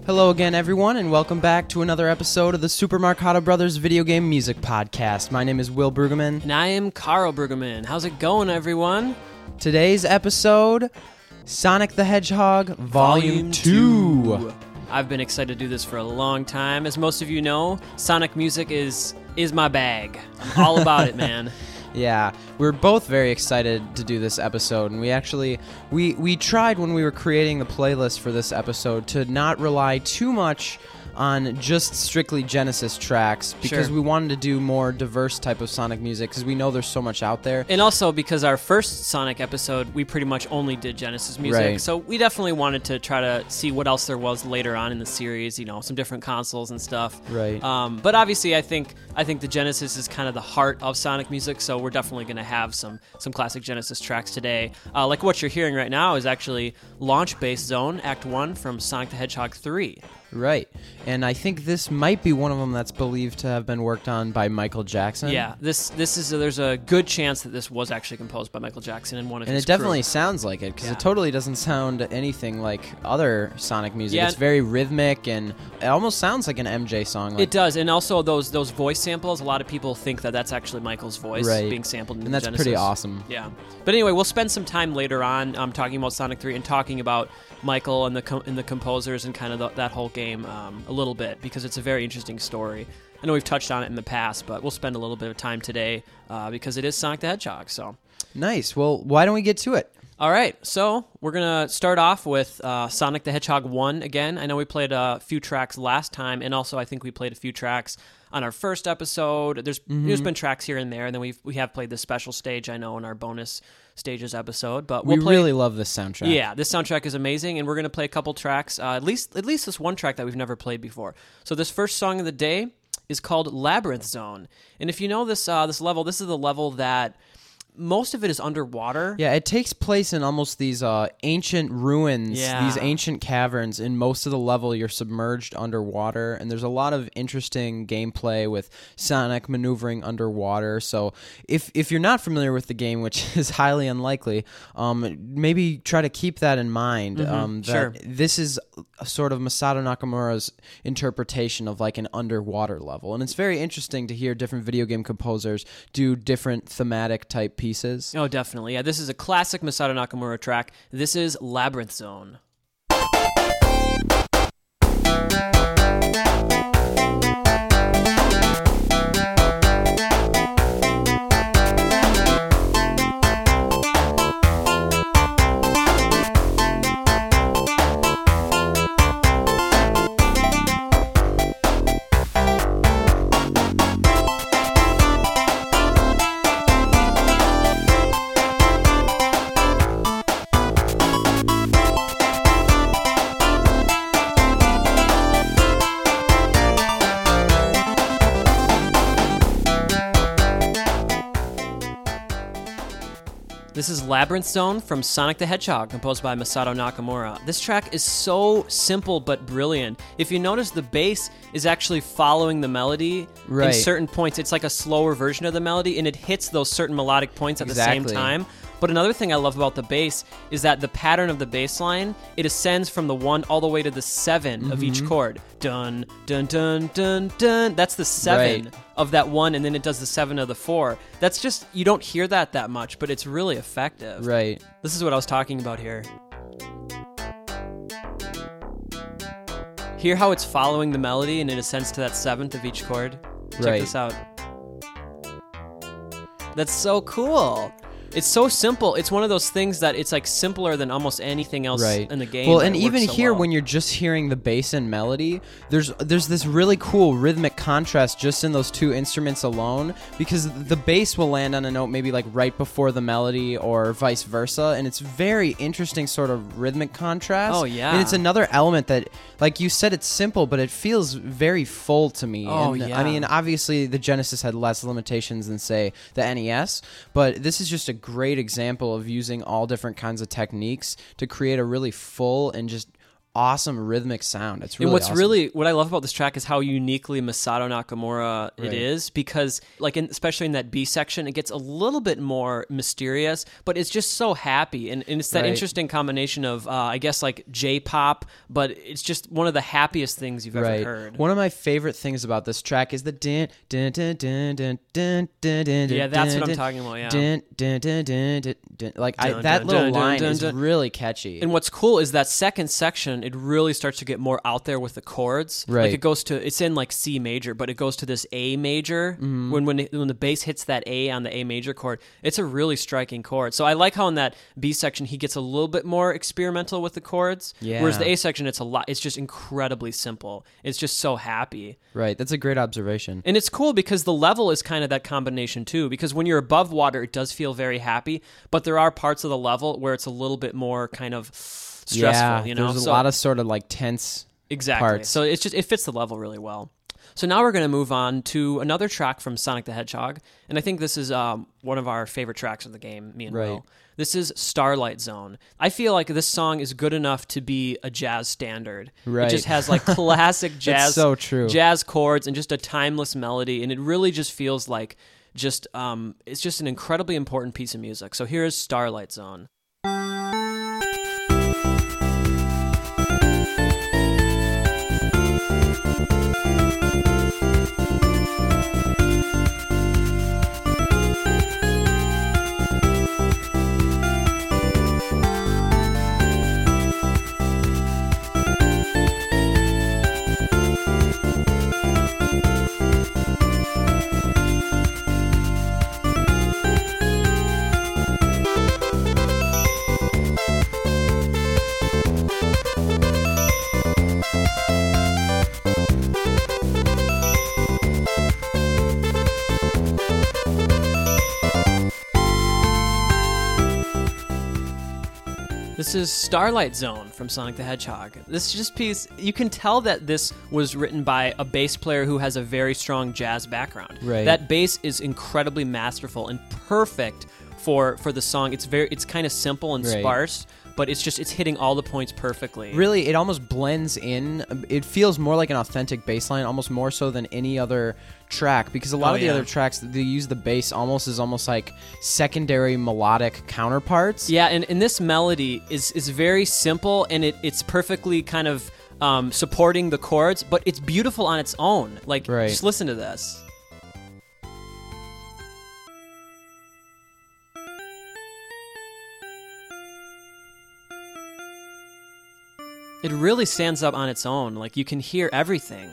Hello again, everyone, and welcome back to another episode of the Super Marcato Brothers Video Game Music Podcast. My name is Will Brueggemann. And I am Carl Brueggemann. How's it going, everyone? Today's episode, Sonic the Hedgehog Volume 2. I've been excited to do this for a long time. As most of you know, Sonic music is my bag. I'm all about it, man. Yeah, we're both very excited to do this episode, and we tried when we were creating the playlist for this episode to not rely too much on just strictly Genesis tracks because we wanted to do more diverse type of Sonic music because we know there's so much out there. And also because our first Sonic episode, we pretty much only did Genesis music, right. So we definitely wanted to try to see what else there was later on in the series, you know, some different consoles and stuff. Right. But obviously I think the Genesis is kind of the heart of Sonic music, so we're definitely going to have some classic Genesis tracks today. Like what you're hearing right now is actually Launch Base Zone, Act 1 from Sonic the Hedgehog 3. Right, and I think this might be one of them that's believed to have been worked on by Michael Jackson. Yeah, this is there's a good chance that this was actually composed by Michael Jackson in one of his And it definitely sounds like it, because it totally doesn't sound anything like other Sonic music. Yeah. It's very rhythmic, and it almost sounds like an MJ song. It does, and also those voice samples, a lot of people think that that's actually Michael's voice being sampled in and that's Genesis. pretty awesome. Yeah. But anyway, we'll spend some time later on talking about Sonic 3 and talking about Michael and the composers and kind of that whole game a little bit, because it's a very interesting story. I know we've touched on it in the past, but we'll spend a little bit of time today because it is Sonic the Hedgehog. So nice. Well, why don't we get to it? All right, so we're going to start off with Sonic the Hedgehog 1 again. I know we played a few tracks last time, and also I think we played a few tracks on our first episode. There's been tracks here and there, and then we have played this special stage, I know, in our bonus stages episode. But we really love this soundtrack. Yeah, this soundtrack is amazing, and we're going to play a couple tracks, at least this one track that we've never played before. So this first song of the day is called Labyrinth Zone. And if you know this level, this is the level that most of it is underwater. Yeah, it takes place in almost these ancient ruins, these ancient caverns. In most of the level, you're submerged underwater, and there's a lot of interesting gameplay with Sonic maneuvering underwater. So if you're not familiar with the game, which is highly unlikely, maybe try to keep that in mind. That this is sort of Masato Nakamura's interpretation of like an underwater level, and it's very interesting to hear different video game composers do different thematic type pieces. Oh, definitely. Yeah, this is a classic Masato Nakamura track. This is Labyrinth Zone. This is Labyrinth Zone from Sonic the Hedgehog, composed by Masato Nakamura. This track is so simple but brilliant. If you notice, the bass is actually following the melody in certain points. It's like a slower version of the melody, and it hits those certain melodic points at the same time. But another thing I love about the bass is that the pattern of the bass line, it ascends from the 1 all the way to the 7 of each chord. Dun, dun, dun, dun, dun. That's the 7 of that 1, and then it does the 7 of the 4. That's just, you don't hear that much, but it's really effective. Right. This is what I was talking about here. Hear how it's following the melody, and it ascends to that 7th of each chord? Check this out. That's so cool. It's so simple. It's one of those things that it's like simpler than almost anything else in the game. Well, and even here, when you're just hearing the bass and melody, there's this really cool rhythmic contrast just in those two instruments alone, because the bass will land on a note maybe like right before the melody or vice versa, and it's very interesting sort of rhythmic contrast. Oh, yeah. And it's another element that, like you said, it's simple, but it feels very full to me. Oh, and, yeah. I mean, obviously, the Genesis had less limitations than, say, the NES, but this is just a great example of using all different kinds of techniques to create a really full and just awesome rhythmic sound. It's really and what's awesome. really what I love about this track is how uniquely Masato Nakamura it is, because like especially in that B section, it gets a little bit more mysterious, but it's just so happy, and it's that interesting combination of I guess like J-pop, but it's just one of the happiest things you've ever heard. One of my favorite things about this track is the din din din din din din din din. Yeah, that's what I'm talking about. Yeah, din din din din din. Like that little line is really catchy. And what's cool is that second section, it really starts to get more out there with the chords. Right. Like it's in like C major, but it goes to this A major. When the bass hits that A on the A major chord, it's a really striking chord. So I like how in that B section he gets a little bit more experimental with the chords. Yeah. Whereas the A section, it's just incredibly simple. It's just so happy. Right. That's a great observation. And it's cool because the level is kind of that combination too, because when you're above water, it does feel very happy, but there are parts of the level where it's a little bit more kind of stressful, there's a lot of sort of like tense parts. So it fits the level really well. So now we're going to move on to another track from Sonic the Hedgehog, and I think this is one of our favorite tracks of the game, me and Will. This is Starlight Zone. I feel like this song is good enough to be a jazz standard. It just has like classic jazz, so true. Jazz chords and just a timeless melody, and it really just feels like it's just an incredibly important piece of music. So here is Starlight Zone. This is Starlight Zone from Sonic the Hedgehog. This just piece, you can tell that this was written by a bass player who has a very strong jazz background. Right. That bass is incredibly masterful and perfect for the song. It's kind of simple and sparse, but it's hitting all the points perfectly. Really, it almost blends in. It feels more like an authentic bass line, almost more so than any other track, because a lot of the other tracks, they use the bass almost like secondary melodic counterparts. Yeah, and this melody is very simple, and it's perfectly kind of supporting the chords, but it's beautiful on its own. Like, just listen to this. It really stands up on its own. Like, you can hear everything.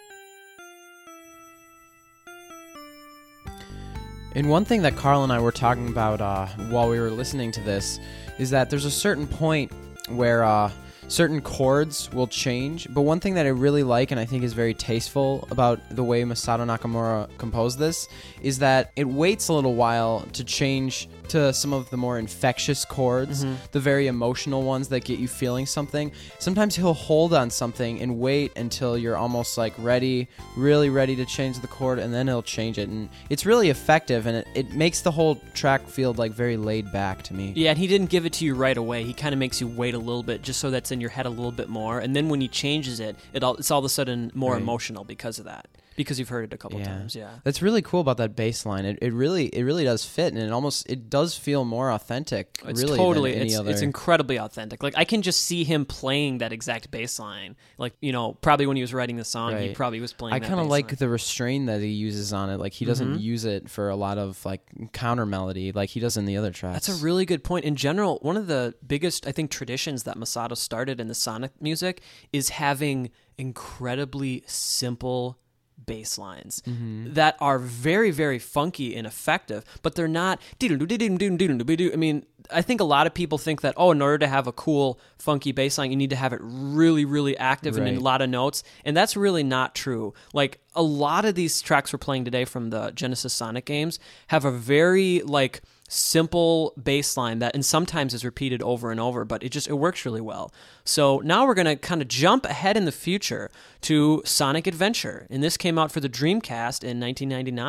And one thing that Carl and I were talking about while we were listening to this is that there's a certain point where certain chords will change. But one thing that I really like and I think is very tasteful about the way Masato Nakamura composed this is that it waits a little while to change to some of the more infectious chords, the very emotional ones that get you feeling something. Sometimes he'll hold on something and wait until you're almost like really ready to change the chord, and then he'll change it. And it's really effective, and it makes the whole track feel like very laid back to me. Yeah, and he didn't give it to you right away. He kind of makes you wait a little bit just so that's in your head a little bit more. And then when he changes it, it's all of a sudden more emotional because of that. Because you've heard it a couple times, That's really cool about that bass line. It really does fit, and it does feel more authentic. It's really totally, than any other. It's incredibly authentic. Like, I can just see him playing that exact bass line. Like, probably when he was writing the song, he probably was playing. I kind of like the restraint that he uses on it. Like, he doesn't use it for a lot of like counter melody like he does in the other tracks. That's a really good point. In general, one of the biggest, I think, traditions that Masato started in the Sonic music is having incredibly simple bass lines that are very, very funky and effective, but they're not. I mean, I think a lot of people think that, in order to have a cool, funky bass line, you need to have it really, really active and in a lot of notes, and that's really not true. Like, a lot of these tracks we're playing today from the Genesis Sonic games have a very, like, simple bass line that, and sometimes is repeated over and over, but it works really well. So now we're going to kind of jump ahead in the future to Sonic Adventure, and this came out for the Dreamcast in 1999.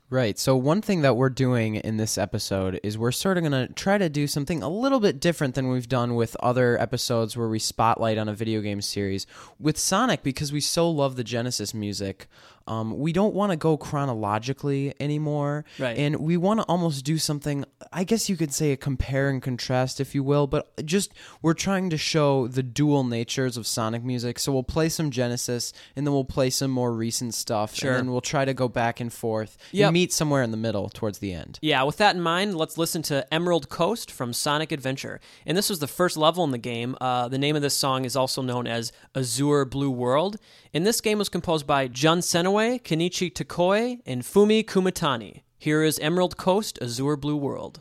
Right. So one thing that we're doing in this episode is we're sort of going to try to do something a little bit different than we've done with other episodes where we spotlight on a video game series. With Sonic, because we so love the Genesis music, we don't want to go chronologically anymore. Right. And we want to almost do something, I guess you could say a compare and contrast, if you will, but just we're trying to show the dual natures of Sonic music. So we'll play some Genesis, and then we'll play some more recent stuff, Sure. and then we'll try to go back and forth Yep. and meet somewhere in the middle towards the end. Yeah, with that in mind, let's listen to Emerald Coast from Sonic Adventure. And this was the first level in the game. The name of this song is also known as Azure Blue World. And this game was composed by Jun Senoway, Kenichi Tokoi, and Fumi Kumatani. Here is Emerald Coast, Azure Blue World.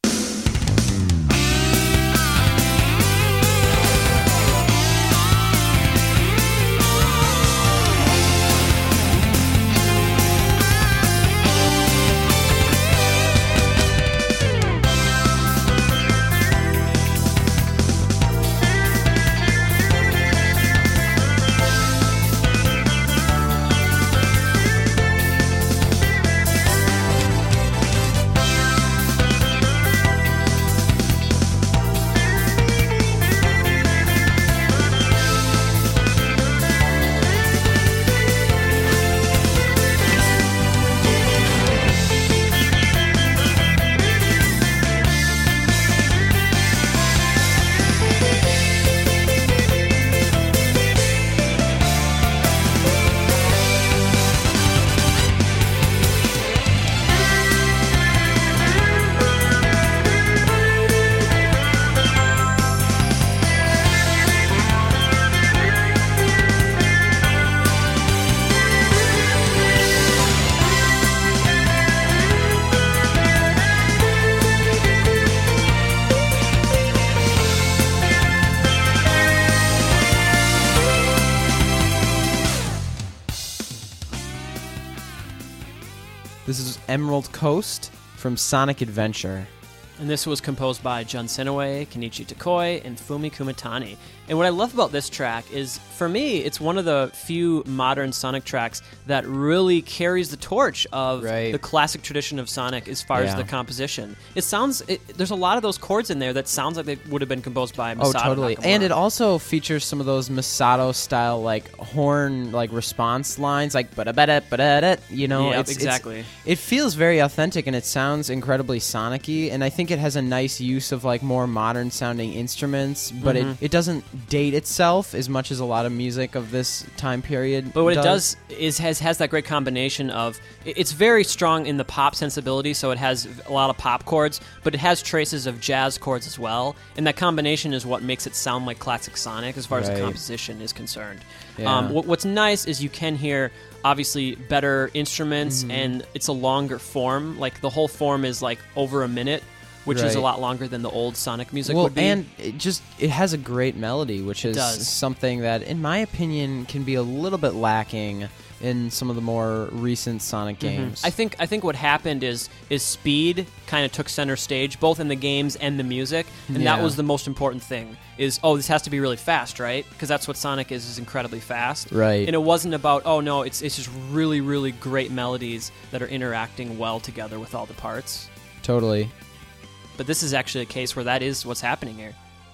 This is Emerald Coast from Sonic Adventure. And this was composed by Jun Senoway, Kenichi Tokoi, and Fumi Kumatani. And what I love about this track is, for me, it's one of the few modern Sonic tracks that really carries the torch of the classic tradition of Sonic as far as the composition. There's a lot of those chords in there that sounds like they would have been composed by Masato totally. Nakamura. And it also features some of those Masato-style, like, horn, like, response lines, like, ba-da-ba-da-ba-da-da, you know? Yep, exactly. It feels very authentic, and it sounds incredibly Sonic-y, and I think it has a nice use of, like, more modern-sounding instruments, but it doesn't date itself as much as a lot of music of this time period. But what it does is has that great combination of, it's very strong in the pop sensibility, so it has a lot of pop chords, but it has traces of jazz chords as well, and that combination is what makes it sound like classic Sonic as far as the composition is concerned. Yeah. What's nice is you can hear obviously better instruments, and it's a longer form. Like, the whole form is like over a minute, which is a lot longer than the old Sonic music would be. And it has a great melody, which is something that, in my opinion, can be a little bit lacking in some of the more recent Sonic games. I think what happened is speed kind of took center stage, both in the games and the music, and that was the most important thing. This has to be really fast, right? Because that's what Sonic is incredibly fast. Right. And it wasn't about, it's just really, really great melodies that are interacting well together with all the parts. Totally. But this is actually a case where that is what's happening here.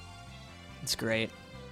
It's great.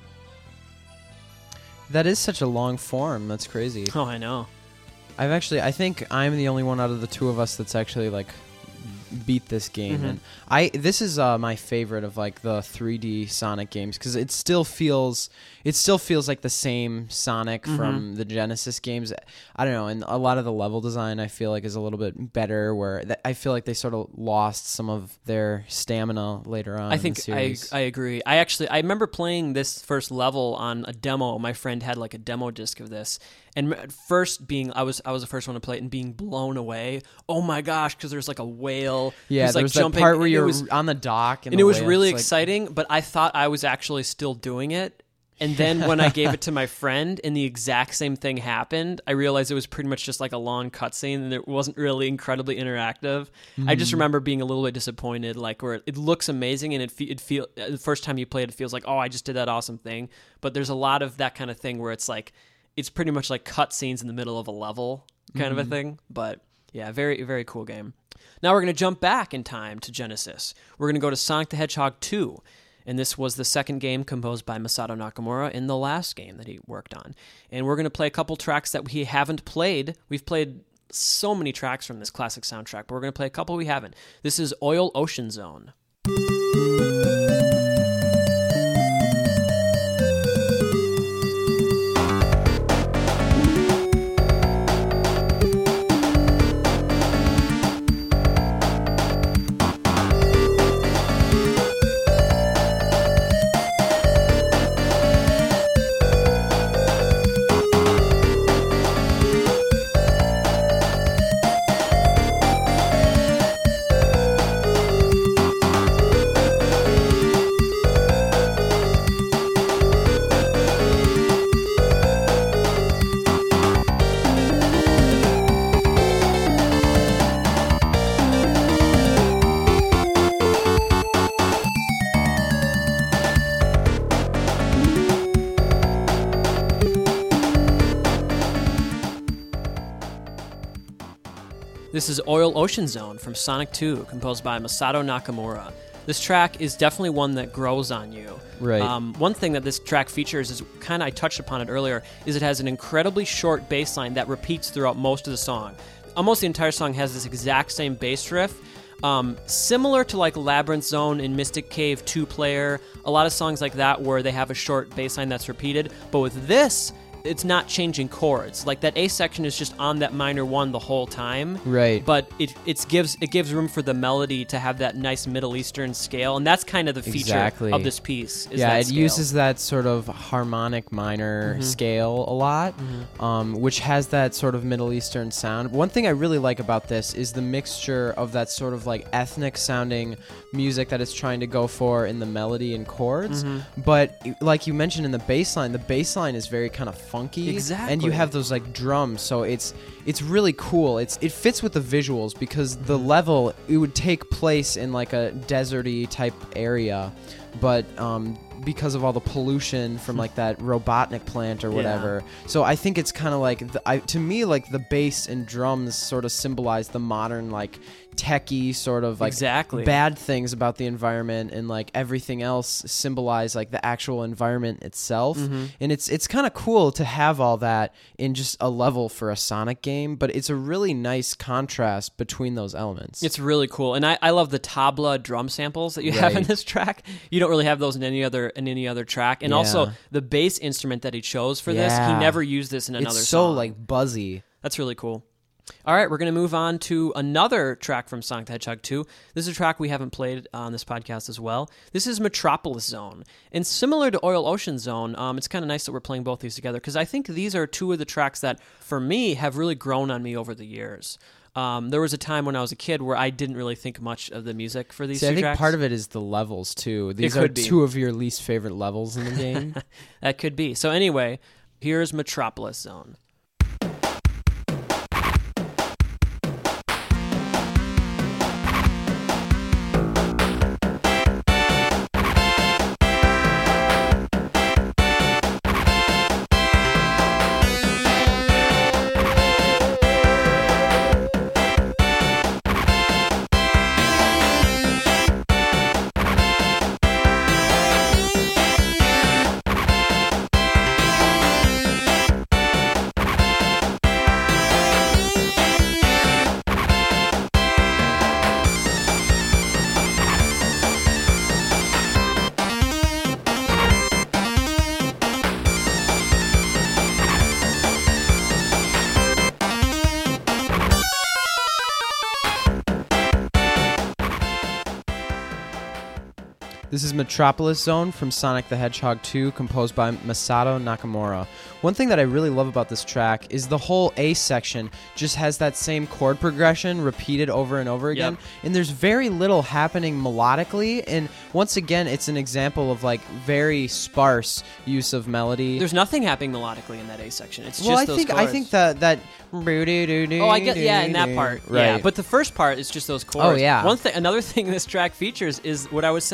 That is such a long form. That's crazy. Oh, I know. I think I'm the only one out of the two of us that's actually, like, beat this game. And this is my favorite of, like, the 3D Sonic games, because it still feels like the same Sonic from the Genesis games. I don't know, and a lot of the level design I feel like is a little bit better, where I feel like they sort of lost some of their stamina later on. I think in the series. I agree. I remember playing this first level on a demo. My friend had like a demo disc of this, and at first I was the first one to play it and being blown away. Oh my gosh, because there's like a whale. Yeah, there was that part where you're on the dock, and it was really exciting. But I thought I was actually still doing it. And then when I gave it to my friend and the exact same thing happened, I realized it was pretty much just like a long cutscene and it wasn't really incredibly interactive. I just remember being a little bit disappointed, like where it looks amazing and it feel the first time you play it, it feels like, oh, I just did that awesome thing. But there's a lot of that kind of thing where it's like, it's pretty much like cutscenes in the middle of a level kind of a thing. But Yeah, very, very cool game. Now we're going to jump back in time to Genesis. We're going to go to Sonic the Hedgehog 2. And this was the second game composed by Masato Nakamura in the last game that he worked on. And we're going to play a couple tracks that we haven't played. We've played so many tracks from this classic soundtrack, but we're going to play a couple we haven't. This is Oil Ocean Zone. This is Oil Ocean Zone from Sonic 2, composed by Masato Nakamura. This track is definitely one that grows on you. Right. One thing that this track features is kind of, I touched upon it earlier, is it has an incredibly short bass line that repeats throughout most of the song. Almost the entire song has this exact same bass riff. Similar to like Labyrinth Zone and Mystic Cave 2-player, a lot of songs like that where they have a short bass line that's repeated. But with this, it's not changing chords. Like that A section is just on that minor one the whole time. Right. But it gives room for the melody to have that nice Middle Eastern scale, and that's kind of the feature of this piece. It uses that sort of harmonic minor scale a lot, which has that sort of Middle Eastern sound. One thing I really like about this is the mixture of that sort of like ethnic sounding music that it's trying to go for in the melody and chords. But like you mentioned in the bass line is very kind of funky. Exactly. And you have those like drums, so it's really cool. It fits with the visuals because the level, it would take place in like a deserty type area, but because of all the pollution from like that Robotnik plant or whatever. So I think it's kind of like to me like the bass and drums sort of symbolize the modern like techie sort of like bad things about the environment, and like everything else symbolize like the actual environment itself. And it's kind of cool to have all that in just a level for a Sonic game, but it's a really nice contrast between those elements. It's really cool, and I love the tabla drum samples that you have in this track. You don't really have those in any other track, and also the bass instrument that he chose for this, he never used this in another song. It's so like buzzy. That's really cool. All right, we're going to move on to another track from Sonic the Hedgehog 2. This is a track we haven't played on this podcast as well. This is Metropolis Zone. And similar to Oil Ocean Zone, it's kind of nice that we're playing both these together, because I think these are two of the tracks that, for me, have really grown on me over the years. There was a time when I was a kid where I didn't really think much of the music for these two tracks. I think part of it is the levels, too. These are two of your least favorite levels in the game. That could be. So anyway, here's Metropolis Zone. This is Metropolis Zone from Sonic the Hedgehog 2, composed by Masato Nakamura. One thing that I really love about this track is the whole A section just has that same chord progression repeated over and over again, and there's very little happening melodically, and once again, it's an example of like very sparse use of melody. There's nothing happening melodically in that A section. It's just those chords. I think that oh, I get in that part. Right. Yeah, but the first part is just those chords. Oh yeah. Another thing this track features is what I was saying.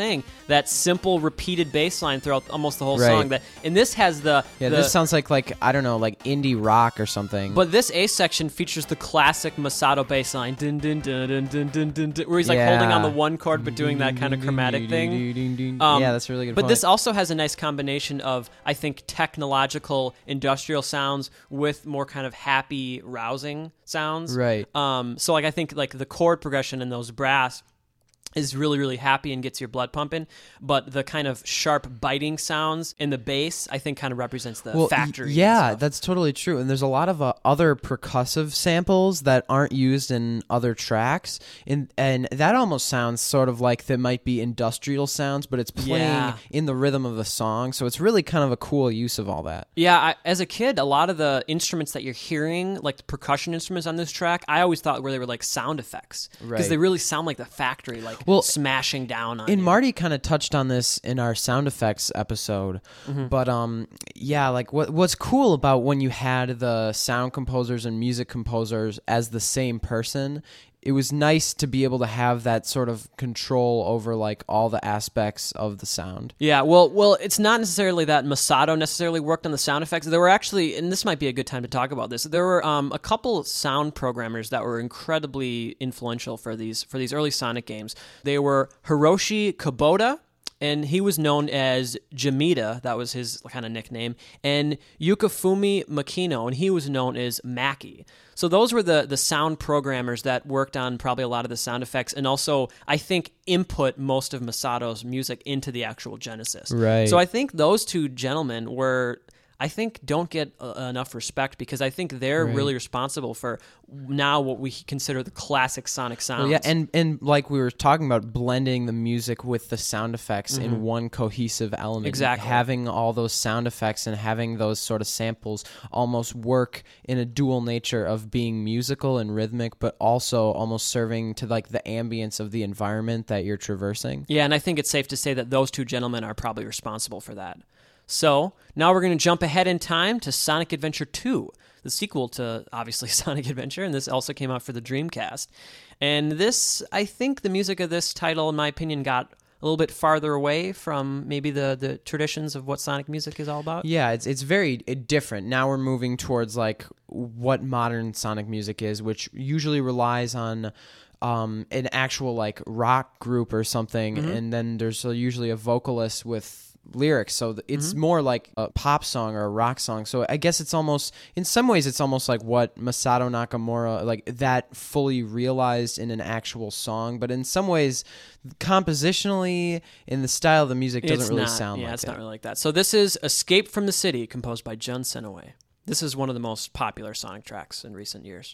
that simple repeated bass line throughout almost the whole Right. song. And this has This sounds like I don't know, like indie rock or something. But this A section features the classic Masato bass line, dun, dun, dun, dun, dun, dun, dun, dun, where he's like holding on the one chord but doing that kind of chromatic thing. Yeah, that's a really good But point. this also has a nice combination of, I think, technological industrial sounds with more kind of happy, rousing sounds. Right. So like I think like the chord progression in those brass is really, really happy and gets your blood pumping, but the kind of sharp biting sounds in the bass, I think, kind of represents the factory. Yeah, that's totally true. And there's a lot of other percussive samples that aren't used in other tracks, and that almost sounds sort of like there might be industrial sounds, but it's playing in the rhythm of the song. So it's really kind of a cool use of all that. Yeah, as a kid, a lot of the instruments that you're hearing, like the percussion instruments on this track, I always thought they were like sound effects because they really sound like the factory, like smashing down on And you. Marty kind of touched on this in our sound effects episode, but yeah, like what's cool about when you had the sound composers and music composers as the same person, it was nice to be able to have that sort of control over like all the aspects of the sound. Yeah, well, it's not necessarily that Masato necessarily worked on the sound effects. There were actually, and this might be a good time to talk about this, there were a couple sound programmers that were incredibly influential for these early Sonic games. They were Hiroshi Kubota, and he was known as Jamida, that was his kind of nickname, and Yukifumi Makino, and he was known as Maki. So those were the sound programmers that worked on probably a lot of the sound effects, and also, I think, input most of Masato's music into the actual Genesis. Right. So I think those two gentlemen don't get enough respect because I think they're really responsible for now what we consider the classic Sonic sounds. Well, yeah, and like we were talking about, blending the music with the sound effects in one cohesive element. Exactly. Having all those sound effects and having those sort of samples almost work in a dual nature of being musical and rhythmic, but also almost serving to like the ambience of the environment that you're traversing. Yeah, and I think it's safe to say that those two gentlemen are probably responsible for that. So now we're going to jump ahead in time to Sonic Adventure 2, the sequel to, obviously, Sonic Adventure, and this also came out for the Dreamcast. And this, I think the music of this title, in my opinion, got a little bit farther away from maybe the traditions of what Sonic music is all about. Yeah, it's very different. Now we're moving towards like what modern Sonic music is, which usually relies on an actual like rock group or something, and then there's usually a vocalist with lyrics, so it's more like a pop song or a rock song. So I guess it's almost, in some ways, it's almost like what Masato Nakamura, like that fully realized in an actual song. But in some ways, compositionally, in the style of the music, doesn't really sound like it. Yeah, it's not really like that. So this is Escape from the City, composed by Jun Senoue. This is one of the most popular Sonic tracks in recent years.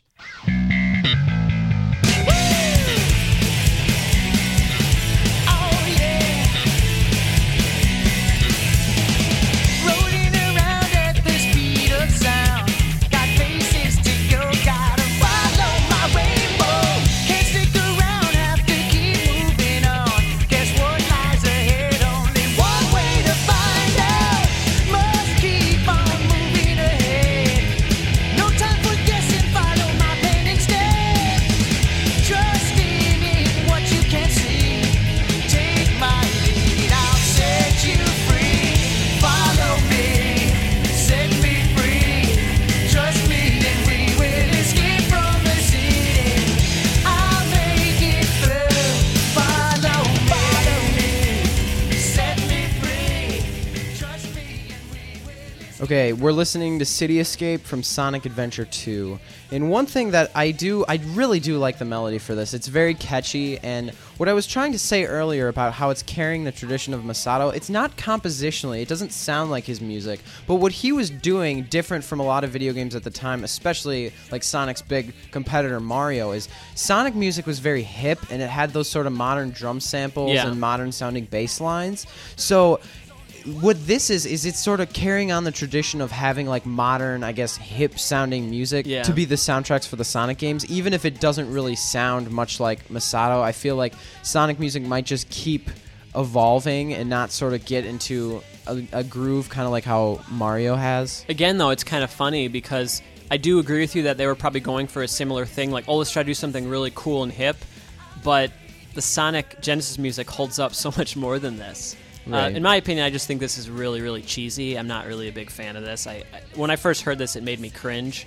Okay, we're listening to City Escape from Sonic Adventure 2. And one thing that I really do like the melody for this. It's very catchy, and what I was trying to say earlier about how it's carrying the tradition of Masato, it's not compositionally, it doesn't sound like his music, but what he was doing different from a lot of video games at the time, especially like Sonic's big competitor Mario, is Sonic music was very hip, and it had those sort of modern drum samples and modern sounding bass lines. So what this is it's sort of carrying on the tradition of having like modern, I guess, hip sounding music to be the soundtracks for the Sonic games. Even if it doesn't really sound much like Masato, I feel like Sonic music might just keep evolving and not sort of get into a groove, kind of like how Mario has. Again, though, it's kind of funny because I do agree with you that they were probably going for a similar thing, like, oh, let's try to do something really cool and hip, but the Sonic Genesis music holds up so much more than this. Right. In my opinion, I just think this is really, really cheesy. I'm not really a big fan of this. When I first heard this, it made me cringe.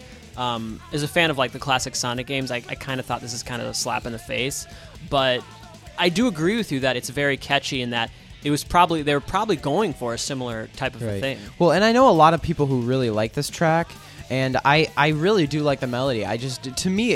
As a fan of like the classic Sonic games, I kind of thought this is kind of a slap in the face. But I do agree with you that it's very catchy and that they were probably going for a similar type of a thing. Well, and I know a lot of people who really like this track, and I really do like the melody. To me,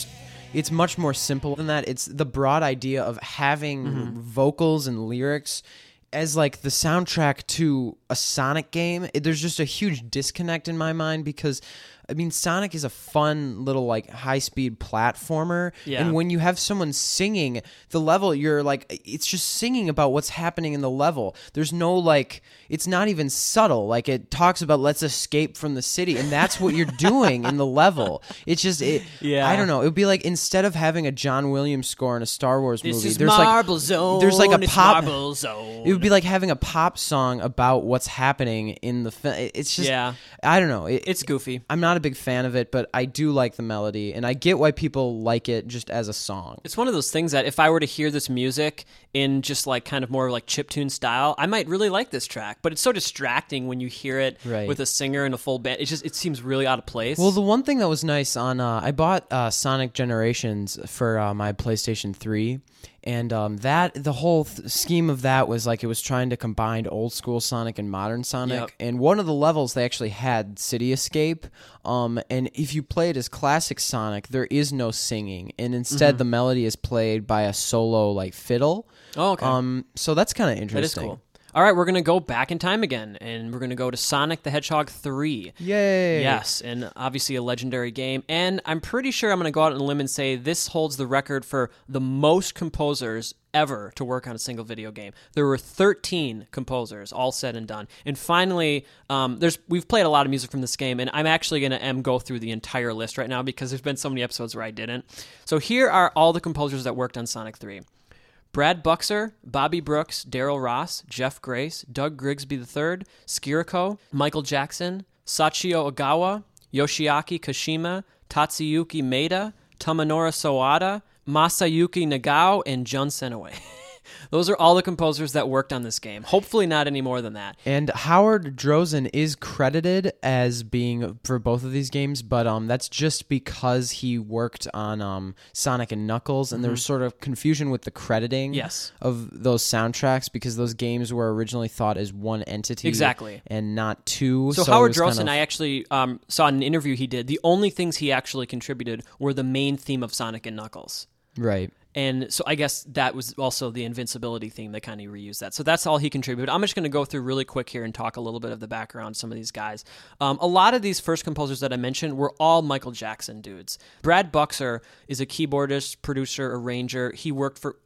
it's much more simple than that. It's the broad idea of having vocals and lyrics as like the soundtrack to a Sonic game. There's just a huge disconnect in my mind because I mean, Sonic is a fun little like high-speed platformer, and when you have someone singing the level, you're like, it's just singing about what's happening in the level. There's no like, it's not even subtle. Like it talks about let's escape from the city, and that's what you're doing in the level. It's just, I don't know. It would be like instead of having a John Williams score in a Star Wars movie, there's Marble Zone. There's like a pop. Marble Zone. It would be like having a pop song about what's happening in the film. It's just, I don't know. It's goofy. I'm not a big fan of it, but I do like the melody, and I get why people like it just as a song. It's one of those things that if I were to hear this music in just like kind of more like chiptune style, I might really like this track, but it's so distracting when you hear it with a singer and a full band. It seems really out of place. Well, the one thing that was nice on I bought Sonic Generations for my PlayStation 3, and the whole scheme of that was like it was trying to combine old school Sonic and modern Sonic. And one of the levels they actually had City Escape. And if you play it as classic Sonic, there is no singing, and instead the melody is played by a solo like fiddle. Oh, okay. So that's kind of interesting. That is cool. All right, we're going to go back in time again, and we're going to go to Sonic the Hedgehog 3. Yay! Yes, and obviously a legendary game. And I'm pretty sure I'm going to go out on a limb and say this holds the record for the most composers ever to work on a single video game. There were 13 composers, all said and done. And finally, we've played a lot of music from this game, and I'm actually going to go through the entire list right now because there's been so many episodes where I didn't. So here are all the composers that worked on Sonic 3. Brad Buxer, Bobby Brooks, Daryl Ross, Jeff Grace, Doug Grigsby III, Skiriko, Michael Jackson, Sachio Ogawa, Yoshiaki Kashima, Tatsuyuki Maeda, Tomonori Sawada, Masayuki Nagao, and Jun Senoway. Those are all the composers that worked on this game. Hopefully not any more than that. And Howard Drozen is credited as being for both of these games, but that's just because he worked on Sonic and Knuckles, and there was sort of confusion with the crediting of those soundtracks because those games were originally thought as one entity and not two. So Howard Drozen, I actually saw in an interview he did, the only things he actually contributed were the main theme of Sonic and Knuckles. Right. And so I guess that was also the invincibility theme. They kind of reused that. So that's all he contributed. I'm just going to go through really quick here and talk a little bit of the background of some of these guys. A lot of these first composers that I mentioned were all Michael Jackson dudes. Brad Buxer is a keyboardist, producer, arranger. He worked with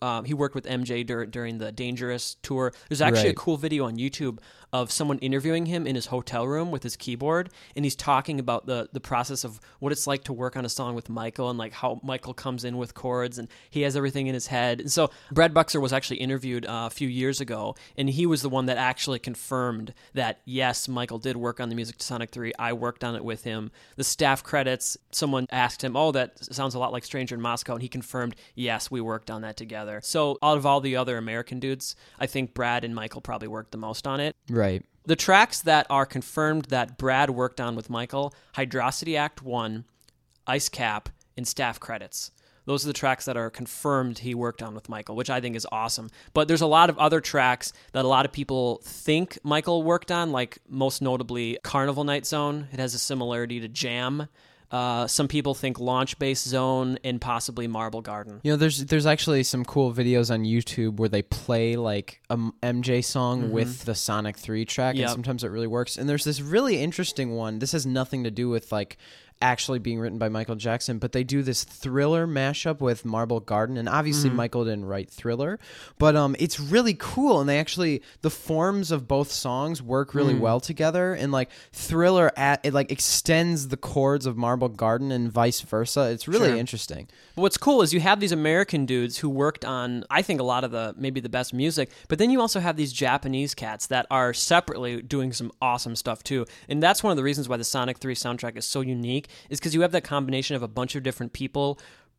MJ during the Dangerous tour. There's actually a cool video on YouTube of someone interviewing him in his hotel room with his keyboard, and he's talking about the process of what it's like to work on a song with Michael and like how Michael comes in with chords and he has everything in his head. And so Brad Buxer was actually interviewed a few years ago, and he was the one that actually confirmed that, yes, Michael did work on the music to Sonic 3. I worked on it with him. The staff credits, someone asked him, oh, that sounds a lot like Stranger in Moscow, and he confirmed, yes, we worked on that together. So out of all the other American dudes, I think Brad and Michael probably worked the most on it. Right. The tracks that are confirmed that Brad worked on with Michael, Hydrocity Act 1, Ice Cap, and staff credits. Those are the tracks that are confirmed he worked on with Michael, which I think is awesome. But there's a lot of other tracks that a lot of people think Michael worked on, like most notably Carnival Night Zone. It has a similarity to Jam. Some people think Launch Base Zone and possibly Marble Garden. You know, there's actually some cool videos on YouTube where they play like a MJ song with the Sonic 3 track, and sometimes it really works. And there's this really interesting one. This has nothing to do with like actually being written by Michael Jackson, but they do this Thriller mashup with Marble Garden, and obviously Michael didn't write Thriller, but it's really cool, and the forms of both songs work really well together, and like Thriller it like extends the chords of Marble Garden and vice versa. It's really interesting. But what's cool is you have these American dudes who worked on, I think, a lot of maybe the best music, but then you also have these Japanese cats that are separately doing some awesome stuff too, and that's one of the reasons why the Sonic 3 soundtrack is so unique, is because you have that combination of a bunch of different people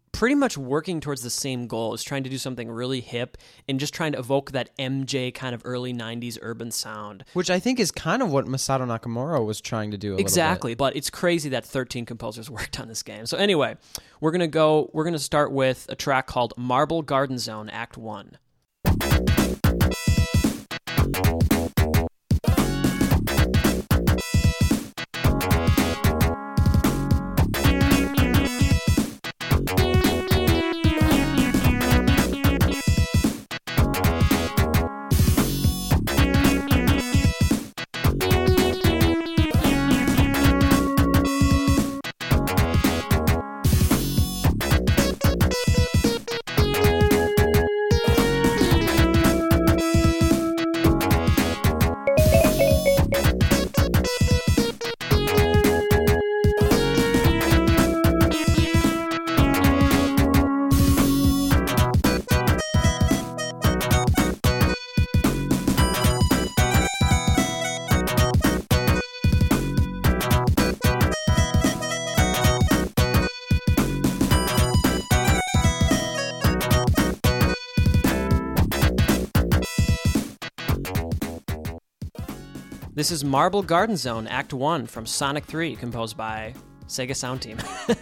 pretty much working towards the same goal, is trying to do something really hip and just trying to evoke that MJ kind of early 90s urban sound. Which I think is kind of what Masato Nakamura was trying to do a Exactly, little bit. but it's crazy that 13 composers worked on this game. So anyway, we're going to start with a track called Marble Garden Zone, Act 1. This is Marble Garden Zone, Act 1 from Sonic 3, composed by Sega Sound Team.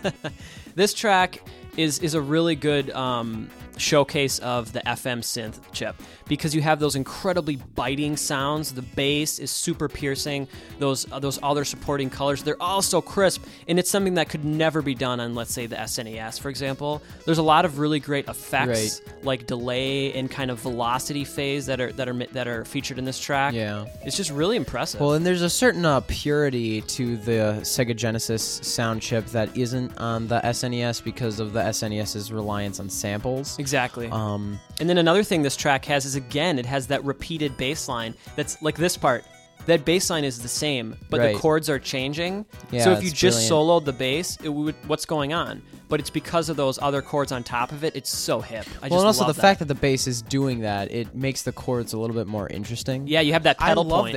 This track is a really good showcase of the FM synth chip, because you have those incredibly biting sounds. The bass is super piercing. Those other supporting colors, they're all so crisp, and it's something that could never be done on, let's say, the SNES, for example. There's a lot of really great effects, like delay and kind of velocity phase that are featured in this track. Yeah, it's just really impressive. Well, and there's a certain purity to the Sega Genesis sound chip that isn't on the SNES because of the SNES's reliance on samples. Exactly. And then another thing this track has is, again, it has that repeated bass line that's like this part. That bass line is the same, but the chords are changing. Yeah, so if you just soloed the bass, what's going on? But it's because of those other chords on top of it. It's so hip. And also the fact that the bass is doing that, it makes the chords a little bit more interesting. Yeah, you have that pedal point. I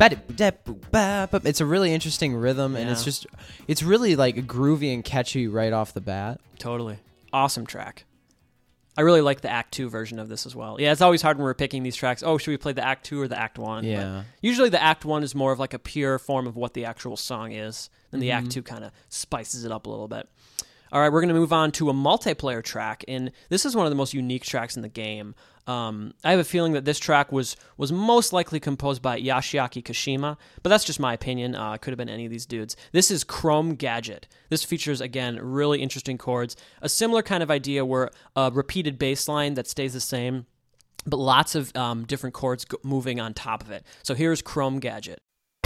love this. It's a really interesting rhythm, and it's really like groovy and catchy right off the bat. Totally. Awesome track. I really like the Act 2 version of this as well. Yeah, it's always hard when we're picking these tracks. Oh, should we play the Act 2 or the Act 1? Yeah. But usually the Act 1 is more of like a pure form of what the actual song is, and the Act 2 kind of spices it up a little bit. All right, we're going to move on to a multiplayer track, and this is one of the most unique tracks in the game. I have a feeling that this track was most likely composed by Yoshiaki Kashima, but that's just my opinion. It could have been any of these dudes. This is Chrome Gadget. This features, again, really interesting chords. A similar kind of idea where a repeated bass line that stays the same, but lots of different chords moving on top of it. So here's Chrome Gadget.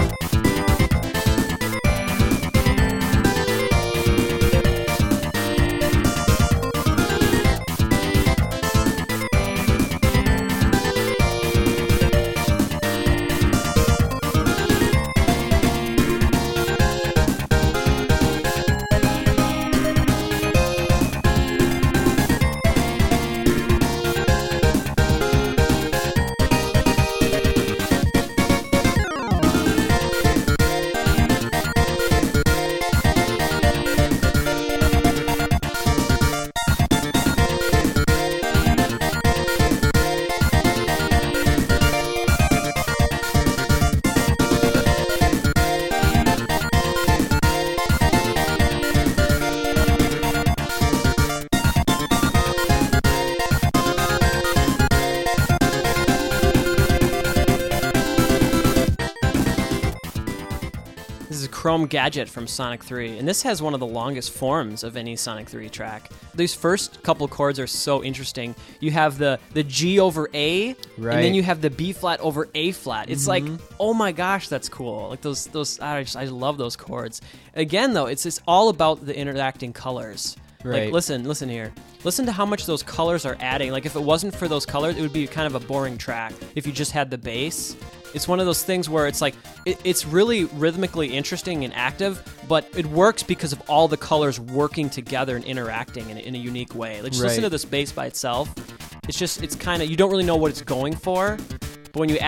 Chrome Gadget from Sonic 3, and this has one of the longest forms of any Sonic 3 track. These first couple chords are so interesting. You have the G over A, and then you have the B flat over A flat. It's like, oh my gosh, that's cool. Like those I love those chords. Again, though, it's all about the interacting colors. Like, listen here. Listen to how much those colors are adding. Like, if it wasn't for those colors, it would be kind of a boring track if you just had the bass. It's one of those things where it's like, it's really rhythmically interesting and active, but it works because of all the colors working together and interacting in a unique way. Like, just listen to this bass by itself. It's kind of, you don't really know what it's going for, but when you add those colors,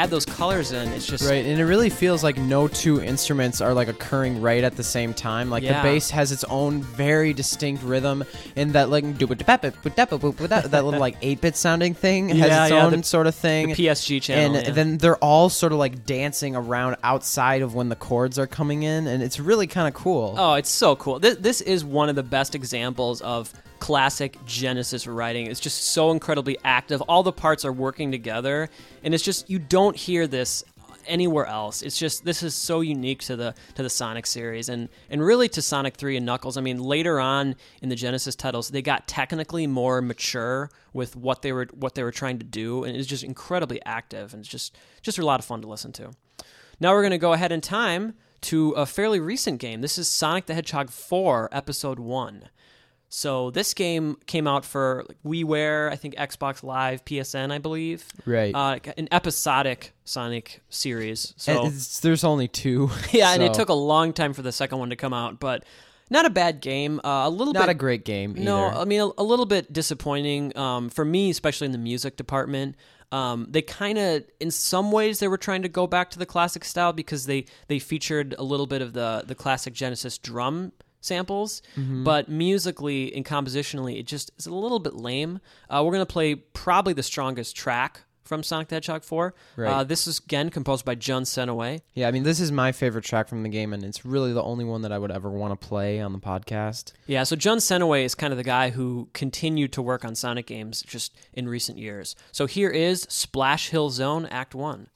colors in. It's just right, and it really feels like no two instruments are like occurring right at the same time. Like the bass has its own very distinct rhythm, and that like that little like 8-bit sounding thing has its own sort of thing. The PSG channel, and then they're all sort of like dancing around outside of when the chords are coming in, and it's really kind of cool. Oh, it's so cool. This is one of the best examples of classic Genesis writing. It's just so incredibly active. All the parts are working together, and it's just, you don't hear this anywhere else. It's just, this is so unique to the Sonic series, and really to Sonic 3 and Knuckles. I mean, later on in the Genesis titles, they got technically more mature with what they were trying to do, and it's just incredibly active, and it's just a lot of fun to listen to. Now we're going to go ahead in time to a fairly recent game. This is Sonic the Hedgehog 4, Episode 1. So this game came out for WiiWare, I think Xbox Live, PSN, I believe. Right. An episodic Sonic series. So there's only 2. Yeah, and it took a long time for the second one to come out, but not a bad game. Not a great game either. No, I mean, a little bit disappointing for me, especially in the music department. They kind of, in some ways, they were trying to go back to the classic style because they featured a little bit of the classic Genesis drum samples, but musically and compositionally, it just is a little bit lame. We're going to play probably the strongest track from Sonic the Hedgehog 4. Right. This is, again, composed by Jun Senoway. Yeah, I mean, this is my favorite track from the game, and it's really the only one that I would ever want to play on the podcast. Yeah, so Jun Senoway is kind of the guy who continued to work on Sonic games just in recent years. So here is Splash Hill Zone, Act 1.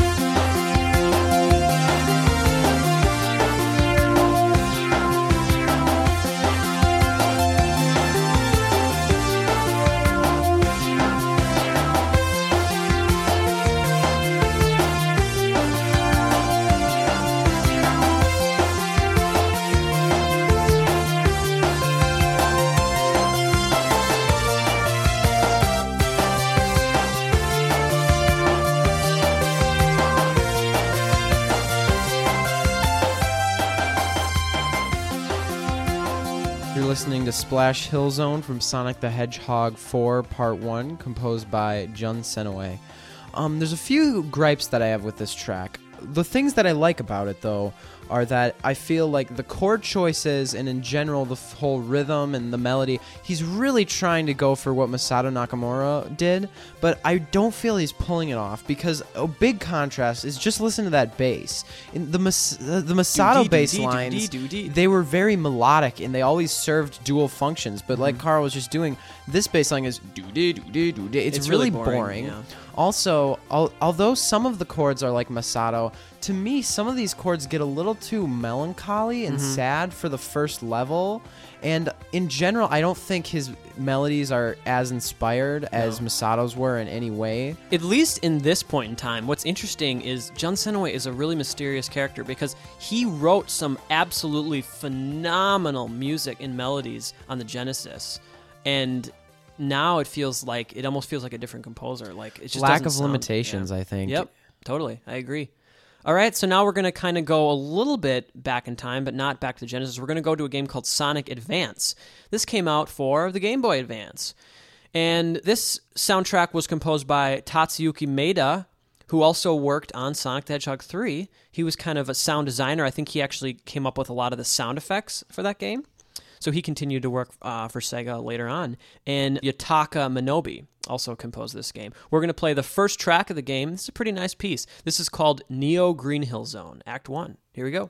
Listening to Splash Hill Zone from Sonic the Hedgehog 4 Part 1, composed by Jun Senoway. There's a few gripes that I have with this track. The things that I like about it, though, are that I feel like the chord choices and in general the whole rhythm and the melody, he's really trying to go for what Masato Nakamura did, but I don't feel he's pulling it off because a big contrast is just listen to that bass. In the Masato bass lines, they were very melodic and they always served dual functions, but like Carl was just doing, this bass line is do-de-do-de-do-de. It's really boring. Yeah. Also, although some of the chords are like Masato, to me, some of these chords get a little too melancholy and sad for the first level. And in general, I don't think his melodies are as inspired as Masato's were in any way. At least in this point in time, what's interesting is Jun Senoway is a really mysterious character because he wrote some absolutely phenomenal music and melodies on the Genesis. And now it almost feels like a different composer. Like, it just lack of limitations, I think. Yep, totally. I agree. All right, so now we're going to kind of go a little bit back in time, but not back to Genesis. We're going to go to a game called Sonic Advance. This came out for the Game Boy Advance. And this soundtrack was composed by Tatsuyuki Maeda, who also worked on Sonic the Hedgehog 3. He was kind of a sound designer. I think he actually came up with a lot of the sound effects for that game. So he continued to work for Sega later on. And Yutaka Minobe also composed this game. We're going to play the first track of the game. This is a pretty nice piece. This is called Neo Green Hill Zone, Act 1. Here we go.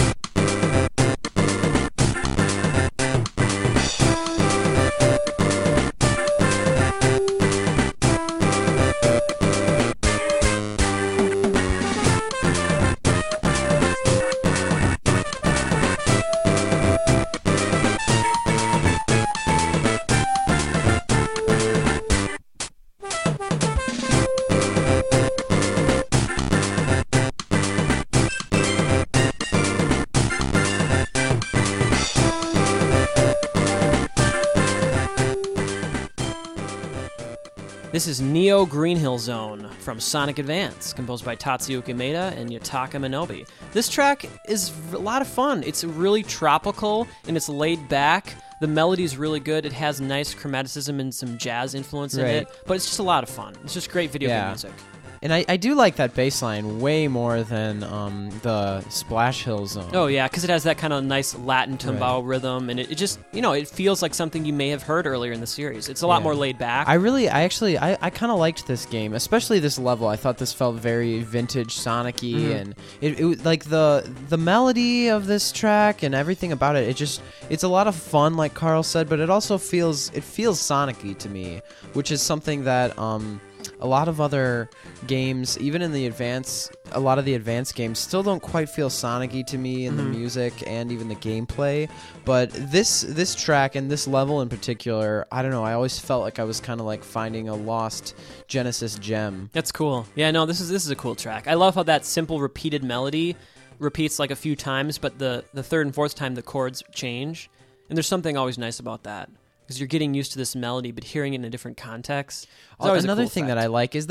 This is Neo Green Hill Zone from Sonic Advance, composed by Tatsuyuki Maeda and Yutaka Minobe. This track is a lot of fun. It's really tropical and it's laid back. The melody's really good. It has nice chromaticism and some jazz influence in it, but it's just a lot of fun. It's just great video game music. And I do like that bass line way more than the Splash Hill Zone. Oh, yeah, because it has that kind of nice Latin tumbao rhythm, and it just, it feels like something you may have heard earlier in the series. It's a lot more laid back. I kind of liked this game, especially this level. I thought this felt very vintage Sonic-y, and it like the melody of this track and everything about it, it's a lot of fun, like Carl said, but it also feels Sonic-y to me, which is something that a lot of other games, even in a lot of the advanced games, still don't quite feel Sonic-y to me in the music and even the gameplay. But this track and this level in particular, I don't know, I always felt like I was kind of like finding a lost Genesis gem. That's cool. Yeah, no, this is a cool track. I love how that simple repeated melody repeats like a few times, but the third and fourth time the chords change. And there's something always nice about that, because you're getting used to this melody, but hearing it in a different context. Another thing that I like is